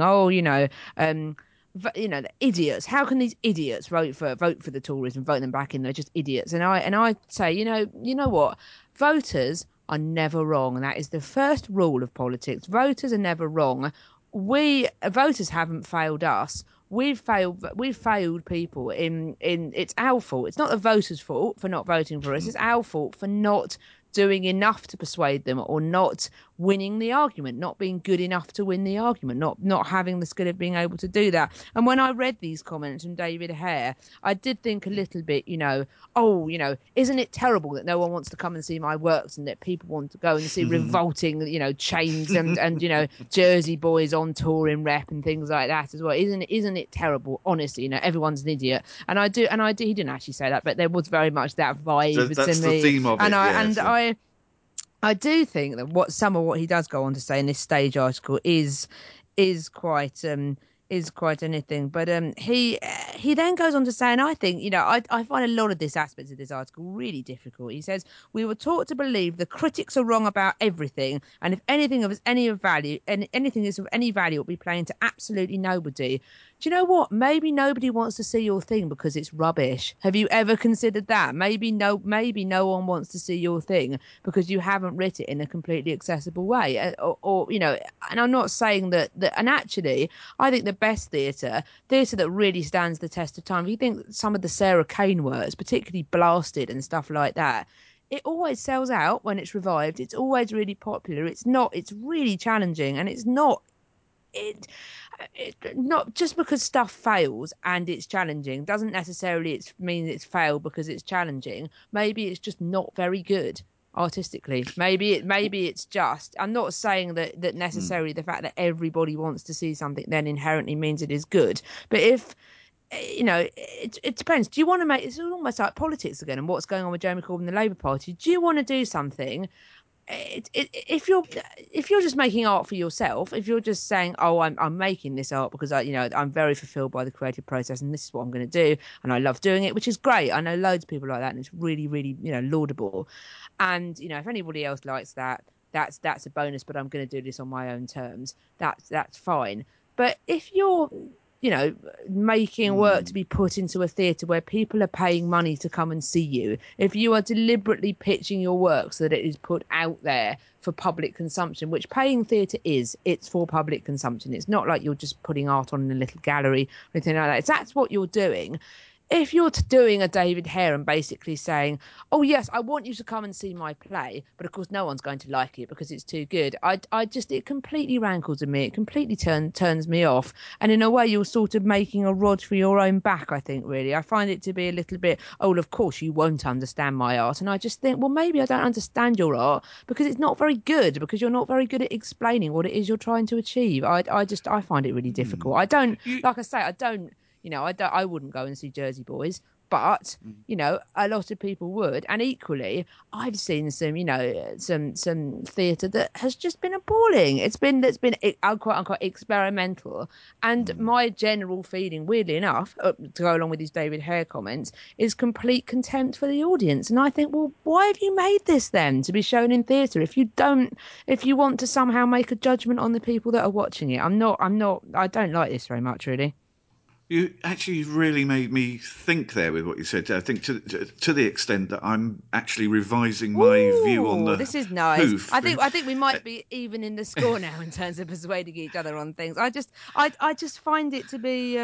[SPEAKER 3] the idiots. How can these idiots vote for the Tories and vote them back in? They're just idiots. And I say, you know what, voters are never wrong, and that is the first rule of politics. Voters are never wrong. Voters haven't failed us. We've failed people in it's our fault. It's not the voters' fault for not voting for us. It's our fault for not doing enough to persuade them, or not winning the argument, not being good enough to win the argument, not having the skill of being able to do that. And when I read these comments from David Hare, I did think a little bit, isn't it terrible that no one wants to come and see my works, and that people want to go and see revolting, chains and Jersey Boys on tour in rep and things like that as well. Isn't it terrible? Honestly, everyone's an idiot. And I do. He didn't actually say that, but there was very much that vibe to me.
[SPEAKER 2] That's the theme of it.
[SPEAKER 3] I do think that some of what he does go on to say in this Stage article is quite anything. But he then goes on to say, and I think, I find a lot of this aspects of this article really difficult. He says, we were taught to believe the critics are wrong about everything, and if anything of any value, and anything is of any value, it will be playing to absolutely nobody. Do you know what? Maybe nobody wants to see your thing because it's rubbish. Have you ever considered that? Maybe no one wants to see your thing because you haven't written it in a completely accessible way. Or and I'm not saying that, and actually, I think the best theatre that really stands the test of time, if you think some of the Sarah Kane works, particularly Blasted and stuff like that, it always sells out when it's revived. It's always really popular. It's really challenging, and it's not not just because stuff fails and it's challenging doesn't necessarily mean it's failed because it's challenging. Maybe it's just not very good artistically. Maybe it's just, I'm not saying that necessarily the fact that everybody wants to see something then inherently means it is good. But if it depends. Do you want to make, it's almost like politics again and what's going on with Jeremy Corbyn and the Labour Party. Do you want to do something? If you're just making art for yourself, if you're just saying, I'm making this art because I'm very fulfilled by the creative process and this is what I'm going to do and I love doing it, which is great. I know loads of people like that and it's really, really laudable. And if anybody else likes that, that's a bonus. But I'm going to do this on my own terms. That's fine. But if you're making work to be put into a theatre where people are paying money to come and see you, if you are deliberately pitching your work so that it is put out there for public consumption, which paying theatre is, it's for public consumption. It's not like you're just putting art on in a little gallery or anything like that. If that's what you're doing, if you're doing a David Hare and basically saying, "Oh yes, I want you to come and see my play," but of course no one's going to like it because it's too good. I just it completely rankles in me. It completely turns me off. And in a way, you're sort of making a rod for your own back. I think really, I find it to be a little bit. Oh, well, of course you won't understand my art, and I just think, well, maybe I don't understand your art because it's not very good. Because you're not very good at explaining what it is you're trying to achieve. I find it really difficult. I don't
[SPEAKER 2] You,
[SPEAKER 3] like I say I don't. I wouldn't go and see Jersey Boys, but a lot of people would. And equally, I've seen some theatre that has just been appalling. Quote unquote experimental. And my general feeling, weirdly enough, to go along with these David Hare comments, is complete contempt for the audience. And I think, well, why have you made this then to be shown in theatre? If you want to somehow make a judgment on the people that are watching it, I don't like this very much, really.
[SPEAKER 2] You actually really made me think there with what you said. I think to the extent that I'm actually revising my view on
[SPEAKER 3] Ooh,
[SPEAKER 2] the
[SPEAKER 3] this is nice.
[SPEAKER 2] hoof.
[SPEAKER 3] I think we might be even in the score now in terms of persuading each other on things. I just find it to be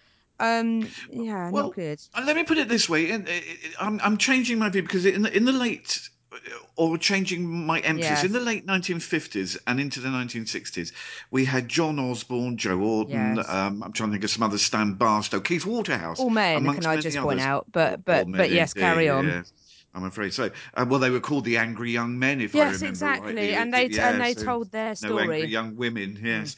[SPEAKER 3] yeah, not
[SPEAKER 2] Well,
[SPEAKER 3] good.
[SPEAKER 2] let me put it this way: I'm changing my view because in the late, or changing my emphasis in the
[SPEAKER 3] Yes.
[SPEAKER 2] late 1950s and into the 1960s, we had John Osborne, Joe Auden.
[SPEAKER 3] Yes.
[SPEAKER 2] I'm trying to think of some others: Stan Barstow, Keith Waterhouse,
[SPEAKER 3] All men, can
[SPEAKER 2] amongst
[SPEAKER 3] I
[SPEAKER 2] many
[SPEAKER 3] just point
[SPEAKER 2] others.
[SPEAKER 3] out?
[SPEAKER 2] All men
[SPEAKER 3] Yes,
[SPEAKER 2] indeed,
[SPEAKER 3] carry on.
[SPEAKER 2] yes. I'm afraid so. Well, they were called the Angry Young Men, if I
[SPEAKER 3] Yes,
[SPEAKER 2] remember
[SPEAKER 3] exactly.
[SPEAKER 2] rightly.
[SPEAKER 3] And they
[SPEAKER 2] Yes,
[SPEAKER 3] told their
[SPEAKER 2] no Angry
[SPEAKER 3] story.
[SPEAKER 2] Young Women. Yes,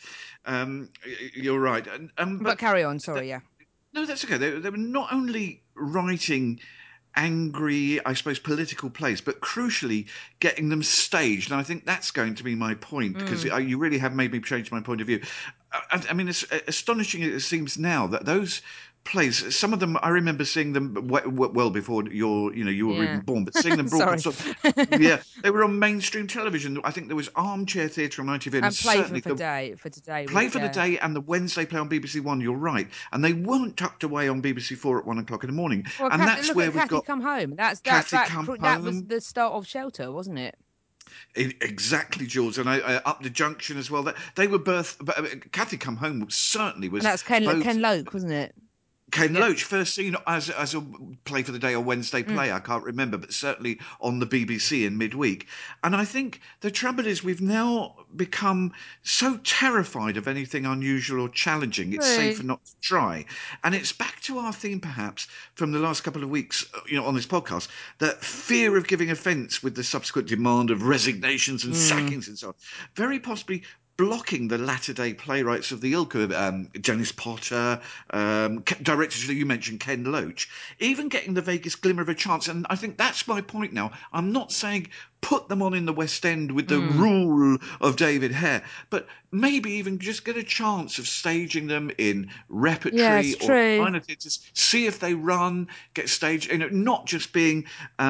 [SPEAKER 2] you're right.
[SPEAKER 3] But
[SPEAKER 2] But
[SPEAKER 3] carry on, sorry, yeah.
[SPEAKER 2] no, that's okay. They were not only writing angry, I suppose, political plays, but crucially getting them staged. And I think that's going to be my point because you really have made me change my point of view. I mean, it's astonishing it seems now that those plays, some of them, I remember seeing them well before you were even
[SPEAKER 3] Yeah.
[SPEAKER 2] born, but seeing them
[SPEAKER 3] Sorry.
[SPEAKER 2] broadcast. Yeah, they were on mainstream television. I think there was Armchair Theatre on ITV, and
[SPEAKER 3] And play
[SPEAKER 2] certainly
[SPEAKER 3] for today
[SPEAKER 2] Play
[SPEAKER 3] was
[SPEAKER 2] for the
[SPEAKER 3] yeah.
[SPEAKER 2] Day and the Wednesday play on BBC One, you're right. And they weren't tucked away on BBC Four at 1 o'clock in the morning.
[SPEAKER 3] Well,
[SPEAKER 2] And that's
[SPEAKER 3] look
[SPEAKER 2] where
[SPEAKER 3] at
[SPEAKER 2] we've
[SPEAKER 3] Kathy
[SPEAKER 2] got
[SPEAKER 3] Come Home.
[SPEAKER 2] Kathy Come
[SPEAKER 3] That was
[SPEAKER 2] Home.
[SPEAKER 3] the start of Shelter, wasn't it?
[SPEAKER 2] Exactly, Jules. And Up the Junction as well. They were Kathy Come Home certainly
[SPEAKER 3] And
[SPEAKER 2] was
[SPEAKER 3] that's
[SPEAKER 2] both.
[SPEAKER 3] Ken Loach, wasn't it?
[SPEAKER 2] Ken
[SPEAKER 3] Yeah.
[SPEAKER 2] Loach, first seen as a Play for the Day or Wednesday play, I can't remember, but certainly on the BBC in midweek. And I think the trouble is we've now become so terrified of anything unusual or challenging, it's
[SPEAKER 3] True.
[SPEAKER 2] safer not to try. And it's back to our theme, perhaps, from the last couple of weeks, on this podcast, that fear of giving offence with the subsequent demand of resignations and sackings and so on. Very possibly blocking the latter-day playwrights of the ilk of Dennis Potter, directors that you mentioned, Ken Loach, even getting the vaguest glimmer of a chance. And I think that's my point now. I'm not saying put them on in the West End with the rule of David Hare, but maybe even just get a chance of staging them in repertory
[SPEAKER 3] Yes,
[SPEAKER 2] or
[SPEAKER 3] true.
[SPEAKER 2] minor theatres, see if they run, get staged, not just being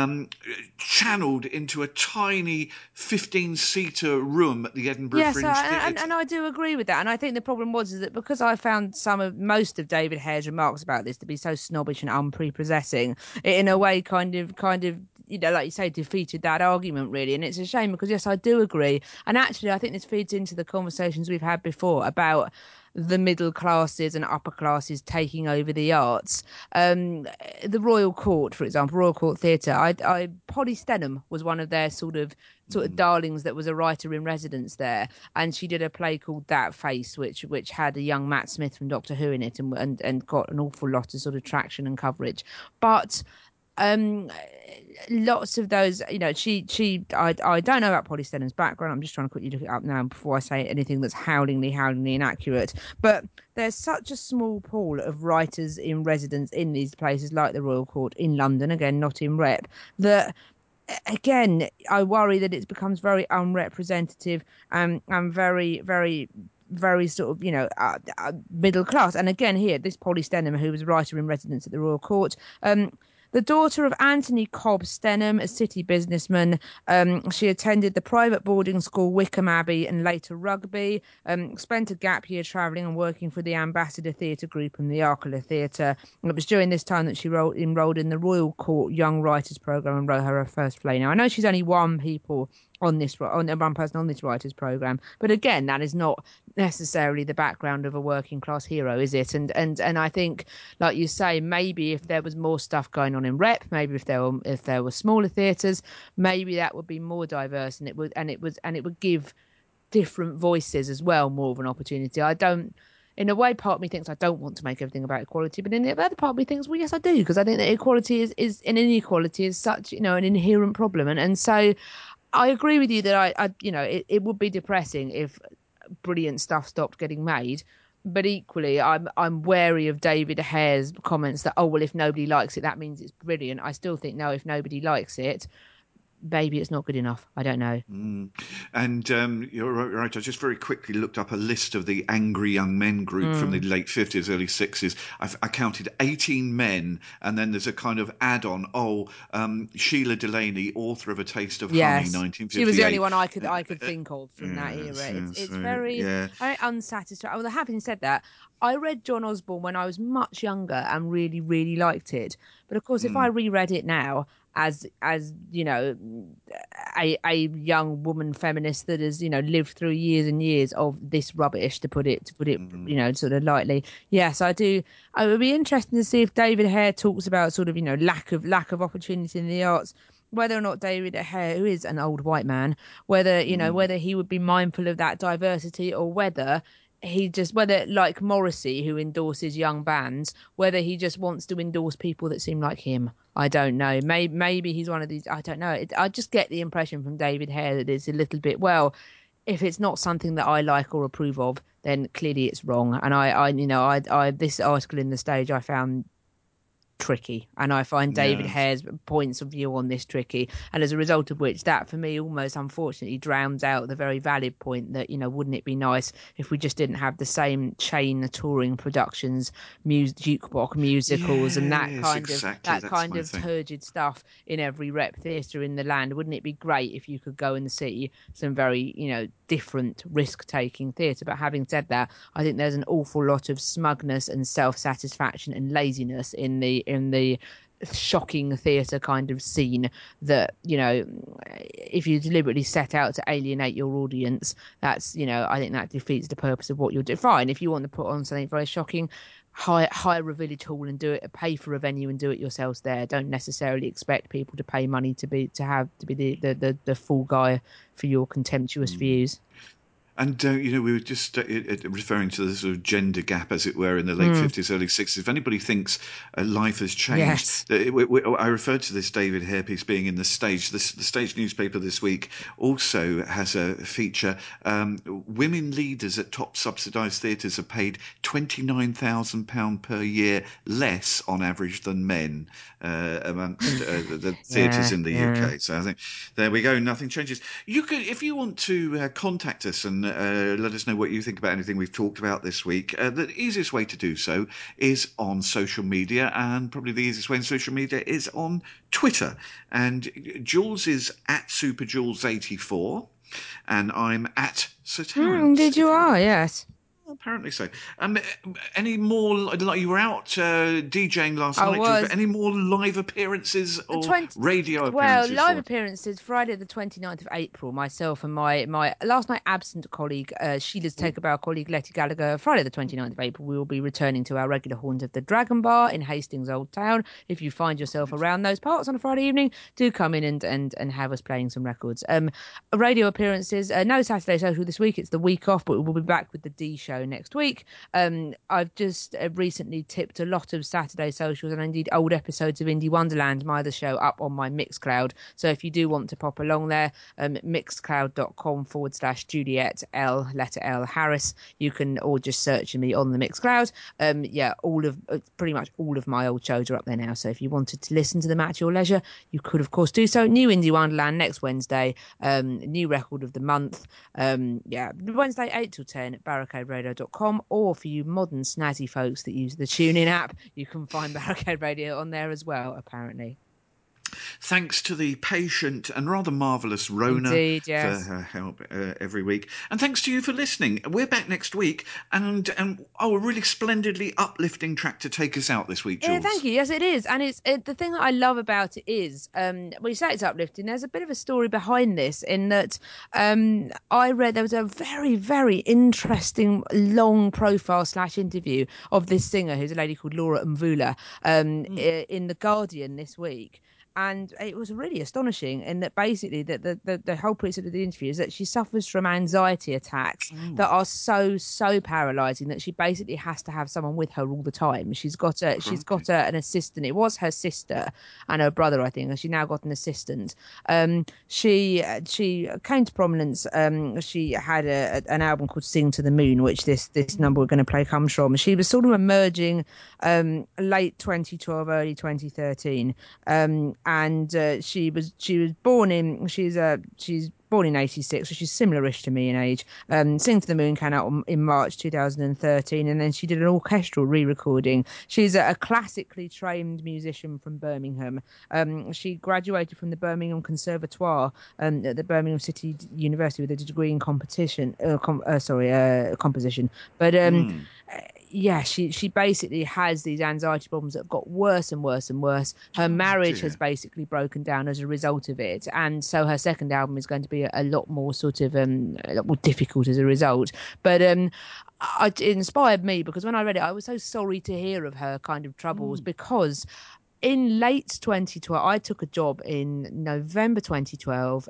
[SPEAKER 2] channeled into a tiny 15-seater room at the Edinburgh
[SPEAKER 3] Yes,
[SPEAKER 2] Fringe
[SPEAKER 3] and
[SPEAKER 2] Theatre.
[SPEAKER 3] I do agree with that. And I think the problem was is that because I found most of David Hare's remarks about this to be so snobbish and unprepossessing, it in a way kind of like you say, defeated that argument really. And it's a shame because yes, I do agree. And actually, I think this feeds into the conversations we've had before about the middle classes and upper classes taking over the arts. The Royal Court, for example, Royal Court Theatre. Polly Stenham was one of their sort of darlings that was a writer in residence there, and she did a play called That Face, which had a young Matt Smith from Doctor Who in it, and got an awful lot of sort of traction and coverage. But um lots of those, I don't know about Polly Stenham's background. I'm just trying to quickly look it up now before I say anything that's howlingly inaccurate. But there's such a small pool of writers in residence in these places like the Royal Court in London, again not in rep, that again I worry that it becomes very unrepresentative, and very very very sort of middle class. And again here, this Polly Stenham, who was a writer in residence at the Royal Court, the daughter of Anthony Cobb Stenham, a city businessman. She attended the private boarding school Wickham Abbey and later Rugby. Spent a gap year travelling and working for the Ambassador Theatre Group and the Arkela Theatre. And it was during this time that she enrolled in the Royal Court Young Writers Programme and wrote her first play. Now, I know she's only won people on one person on this writers program. But again, that is not necessarily the background of a working class hero, is it? And I think, like you say, maybe if there was more stuff going on in rep, maybe if there were smaller theatres, maybe that would be more diverse, and it would give different voices as well more of an opportunity. I don't. In a way, part of me thinks I don't want to make everything about equality, but in the other part of me thinks, well, yes, I do, because I think that equality is and inequality is such, an inherent problem, and so I agree with you that it would be depressing if brilliant stuff stopped getting made. But equally, I'm wary of David Hare's comments that, oh, well, if nobody likes it, that means it's brilliant. I still think, no, if nobody likes it, maybe it's not good enough. I don't know.
[SPEAKER 2] And you're right. I just very quickly looked up a list of the Angry Young Men group from the late 50s, early 60s. I counted 18 men, and then there's a kind of add-on. Sheila Delaney, author of A Taste of Honey,
[SPEAKER 3] Yes,
[SPEAKER 2] 1958.
[SPEAKER 3] she was the only one I could think of from that era. It's very,
[SPEAKER 2] yeah.
[SPEAKER 3] very unsatisfying. Well, having said that, I read John Osborne when I was much younger and really, really liked it. But of course, if I reread it now, as a young woman feminist that has lived through years and years of this rubbish, to put it sort of lightly, yes, I do. It would be interesting to see if David Hare talks about sort of lack of opportunity in the arts, whether or not David Hare, who is an old white man, whether whether he would be mindful of that diversity, or whether whether, like Morrissey, who endorses young bands, whether he just wants to endorse people that seem like him. I don't know. Maybe he's one of these. I don't know. I just get the impression from David Hare that it's a little bit, well, if it's not something that I like or approve of, then clearly it's wrong. And I this article in The Stage I found tricky, and I find David Hare's points of view on this tricky, and as a result of which, that for me almost unfortunately drowns out the very valid point that wouldn't it be nice if we just didn't have the same chain of touring productions, jukebox musicals, and that kind of turgid stuff in every rep theatre in the land? Wouldn't it be great if you could go and see some very different risk-taking theatre? But having said that, I think there's an awful lot of smugness and self-satisfaction and laziness in the shocking theatre kind of scene that if you deliberately set out to alienate your audience, that's I think that defeats the purpose of what you're doing. Fine, if you want to put on something very shocking, hire a village hall and do it, pay for a venue and do it yourselves there. Don't necessarily expect people to pay money to be the fool guy for your contemptuous views.
[SPEAKER 2] And, we were just referring to the sort of gender gap, as it were, in the late 50s, early 60s. If anybody thinks life has changed, I referred to this David Hare piece being in The Stage. The Stage newspaper this week also has a feature. Women leaders at top subsidised theatres are paid £29,000 per year less on average than men amongst the theatres in the UK. So I think there we go. Nothing changes. You could, if you want to contact us and let us know what you think about anything we've talked about this week. The easiest way to do so is on social media, and probably the easiest way on social media is on Twitter. And Jules is at SuperJules84, and I'm at Sir Terence.
[SPEAKER 3] Indeed you are, yes.
[SPEAKER 2] Apparently so. Any more, like you were out DJing last night,
[SPEAKER 3] was.
[SPEAKER 2] any more live appearances or radio appearances?
[SPEAKER 3] Well, live appearances, Friday the 29th of April, myself and my last night absent colleague, Sheila's Take About colleague Letty Gallagher. Friday the 29th of April, we will be returning to our regular haunt of the Dragon Bar in Hastings Old Town. If you find yourself around those parts on a Friday evening, do come in and have us playing some records. Radio appearances, no Saturday Social this week, it's the week off, but we'll be back with the D show next week. I've just recently tipped a lot of Saturday Socials and indeed old episodes of Indie Wonderland, my other show, up on my Mixcloud. So if you do want to pop along there, mixcloud.com/Juliet L, letter L, Harris. You can, or just search me on the Mixcloud. Pretty much all of my old shows are up there now. So if you wanted to listen to them at your leisure, you could of course do so. New Indie Wonderland next Wednesday. New record of the month. Wednesday 8 till 10 at barricaderadio.com, or for you modern snazzy folks that use the TuneIn app, you can find Barricade Radio on there as well, apparently.
[SPEAKER 2] Thanks to the patient and rather marvellous Rona
[SPEAKER 3] Indeed,
[SPEAKER 2] for
[SPEAKER 3] yes.
[SPEAKER 2] her help every week. And thanks to you for listening. We're back next week, and a really splendidly uplifting track to take us out this week, Jules.
[SPEAKER 3] Yeah, thank you. Yes, it is, and the thing that I love about it is, well, you say it's uplifting. There's a bit of a story behind this, in that I read there was a very, very interesting long profile / interview of this singer, who's a lady called Laura Mvula, in the Guardian this week. And it was really astonishing in that basically the whole principle of the interview is that she suffers from anxiety attacks that are so paralyzing that she basically has to have someone with her all the time. She's got an assistant. It was her sister and her brother, I think, and she now got an assistant. She came to prominence. She had an album called "Sing to the Moon," which this number we're going to play comes from. She was sort of emerging late 2012, early 2013. And she was born in she's born in 86, so she's similar-ish to me in age. Sing to the Moon came out in March 2013, and then she did an orchestral re-recording. She's a classically trained musician from Birmingham. She graduated from the Birmingham Conservatoire at the Birmingham City University with a degree in composition. But yeah, she basically has these anxiety problems that have got worse and worse and worse. Her marriage has basically broken down as a result of it, and so her second album is going to be a lot more sort of a lot more difficult as a result. But it inspired me, because when I read it, I was so sorry to hear of her kind of troubles, because in late 2012, I took a job in November 2012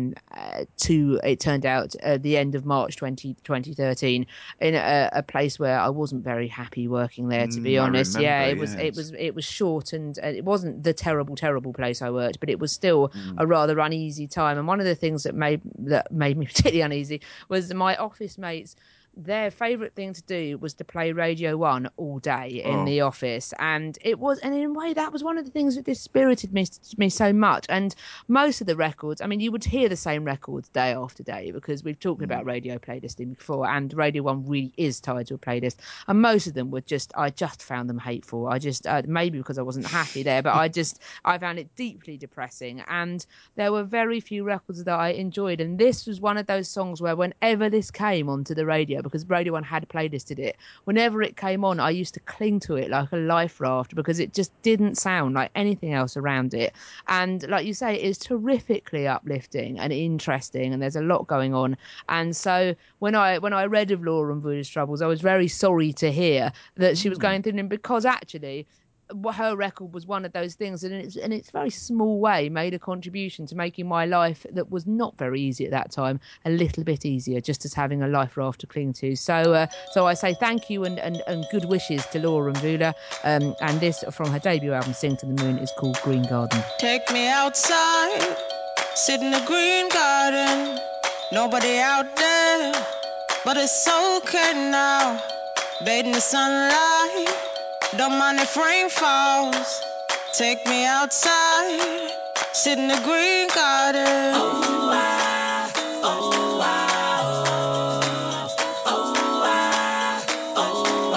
[SPEAKER 3] to, it turned out, the end of March 2013, in a place where I wasn't very happy working there, to be honest.
[SPEAKER 2] Remember,
[SPEAKER 3] it was short, and it wasn't the terrible place I worked, but it was still a rather uneasy time. And one of the things that made me particularly uneasy was my office mates. Their favourite thing to do was to play Radio 1 all day in the office. And in a way, that was one of the things that dispirited me so much. And most of the records, I mean, you would hear the same records day after day, because we've talked about radio playlisting before, and Radio 1 really is tied to a playlist. And most of them were I just found them hateful. I just, maybe because I wasn't happy there, but I found it deeply depressing. And there were very few records that I enjoyed. And this was one of those songs where whenever this came onto the radio, because Radio 1 had playlisted it, whenever it came on, I used to cling to it like a life raft, because it just didn't sound like anything else around it. And like you say, it is terrifically uplifting and interesting, and there's a lot going on. And so when I read of Laura Mvula's troubles, I was very sorry to hear that she was going through them, because actually her record was one of those things, and it's a very small way made a contribution to making my life, that was not very easy at that time, a little bit easier, just as having a life raft to cling to. So I say thank you and good wishes to Laura Mvula. And this, from her debut album Sing to the Moon, is called Green Garden.
[SPEAKER 4] Take me outside, sit in the green garden, nobody out there, but it's okay now, bathe in the sunlight, don't mind if rain falls. Take me outside, sit in the green garden. Oh, I, oh, I, oh, I, oh,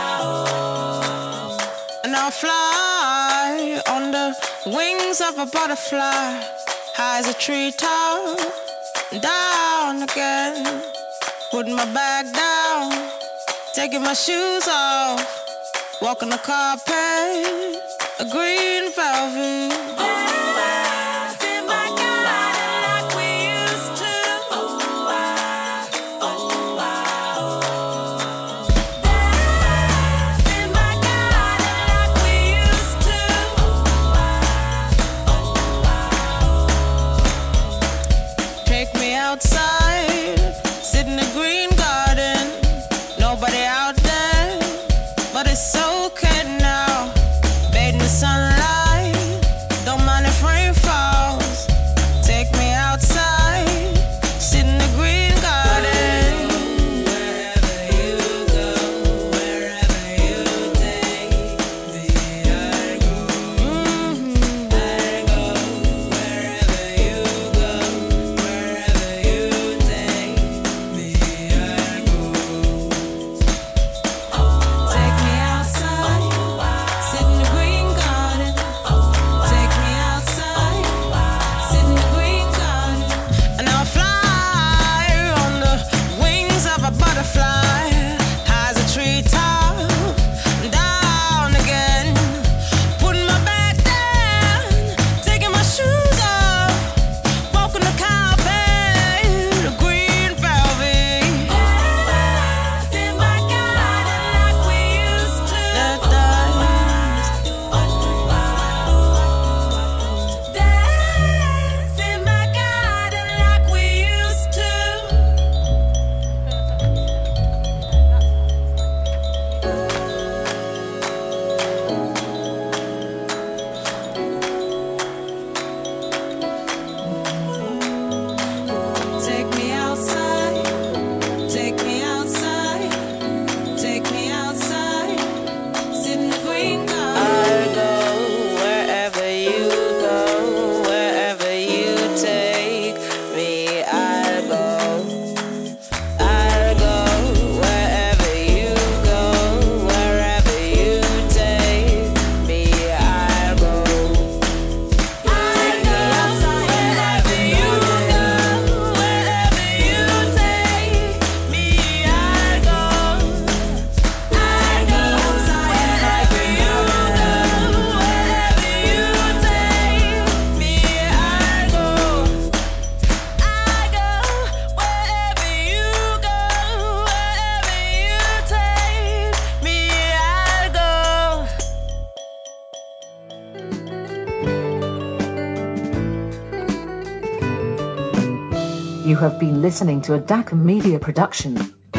[SPEAKER 4] I. And I'll fly on the wings of a butterfly, high as a treetop, down again. Put my bag down, taking my shoes off. Walk on the carpet, a green velvet. Oh, I feel my garden like we used to. Oh, I, oh, I, oh. I feel my garden like we used to. Oh, I, oh, I, oh. Take me outside, sit in the green garden, nobody out there, but it's okay now, bathe in the sunlight, don't mind if rain falls. Take me outside, sit in the green garden. Wherever you go, wherever you take me, I go. I go. Wherever you go, wherever you take me, I go. Take me outside, sit in the green garden.
[SPEAKER 5] You have been listening to a DACA Media production.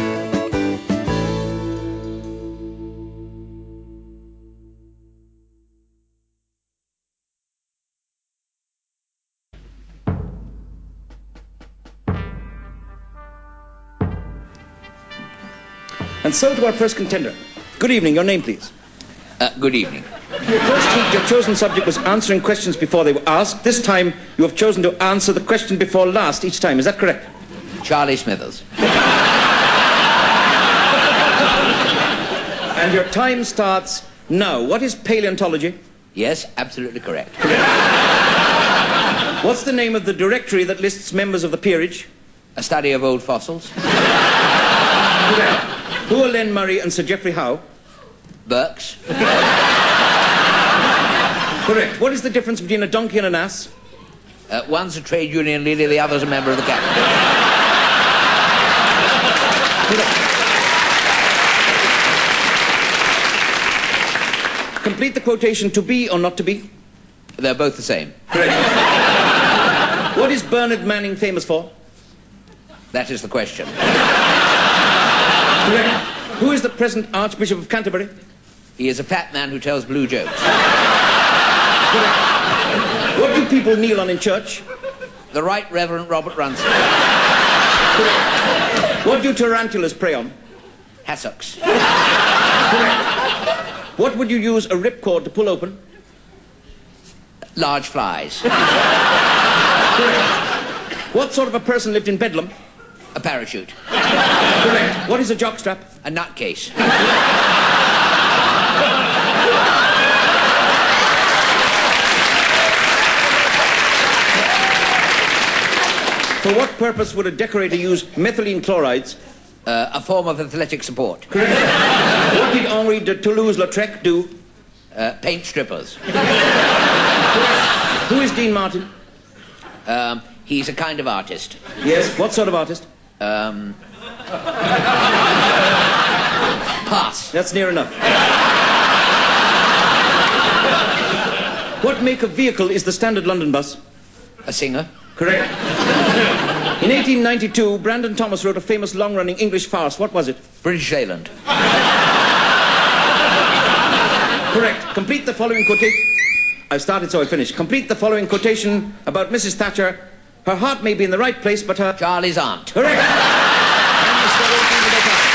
[SPEAKER 6] And so to our first contender. Good evening. Your name, please.
[SPEAKER 7] Good evening.
[SPEAKER 6] First week, your chosen subject was answering questions before they were asked. This time, you have chosen to answer the question before last each time. Is that correct?
[SPEAKER 7] Charlie Smithers.
[SPEAKER 6] And your time starts now. What is paleontology?
[SPEAKER 7] Yes, absolutely correct.
[SPEAKER 6] What's the name of the directory that lists members of the peerage?
[SPEAKER 7] A study of old fossils.
[SPEAKER 6] Correct. Who are Len Murray and Sir Geoffrey Howe?
[SPEAKER 7] Burks.
[SPEAKER 6] Correct. What is the difference between a donkey and an ass?
[SPEAKER 7] One's a trade union leader, the other's a member of the cabinet.
[SPEAKER 6] Correct. Complete the quotation, to be or not to be.
[SPEAKER 7] They're both the same.
[SPEAKER 6] Correct. What is Bernard Manning famous for?
[SPEAKER 7] That is the question.
[SPEAKER 6] Correct. Who is the present Archbishop of Canterbury?
[SPEAKER 7] He is a fat man who tells blue jokes.
[SPEAKER 6] Correct. What do people kneel on in church?
[SPEAKER 7] The Right Reverend Robert Runcie.
[SPEAKER 6] Correct. What do tarantulas prey on?
[SPEAKER 7] Hassocks.
[SPEAKER 6] Correct. What would you use a ripcord to pull open?
[SPEAKER 7] Large flies.
[SPEAKER 6] Correct. What sort of a person lived in Bedlam?
[SPEAKER 7] A parachute.
[SPEAKER 6] Correct. What is a jockstrap?
[SPEAKER 7] A nutcase.
[SPEAKER 6] For what purpose would a decorator use methylene chlorides?
[SPEAKER 7] A form of athletic support.
[SPEAKER 6] Correct. What did Henri de Toulouse-Lautrec do?
[SPEAKER 7] Paint strippers.
[SPEAKER 6] Who is Dean Martin?
[SPEAKER 7] He's a kind of artist.
[SPEAKER 6] Yes. What sort of artist?
[SPEAKER 7] Pass.
[SPEAKER 6] That's near enough. What make of vehicle is the standard London bus?
[SPEAKER 7] A singer.
[SPEAKER 6] Correct. In 1892, Brandon Thomas wrote a famous long-running English farce. What was it?
[SPEAKER 7] British Leyland.
[SPEAKER 6] Correct. Complete the following quotation. I started, so I finished. Complete the following quotation about Mrs. Thatcher. Her heart may be in the right place, but her...
[SPEAKER 7] Charlie's aunt.
[SPEAKER 6] Correct. And Mr. Wilson with the time.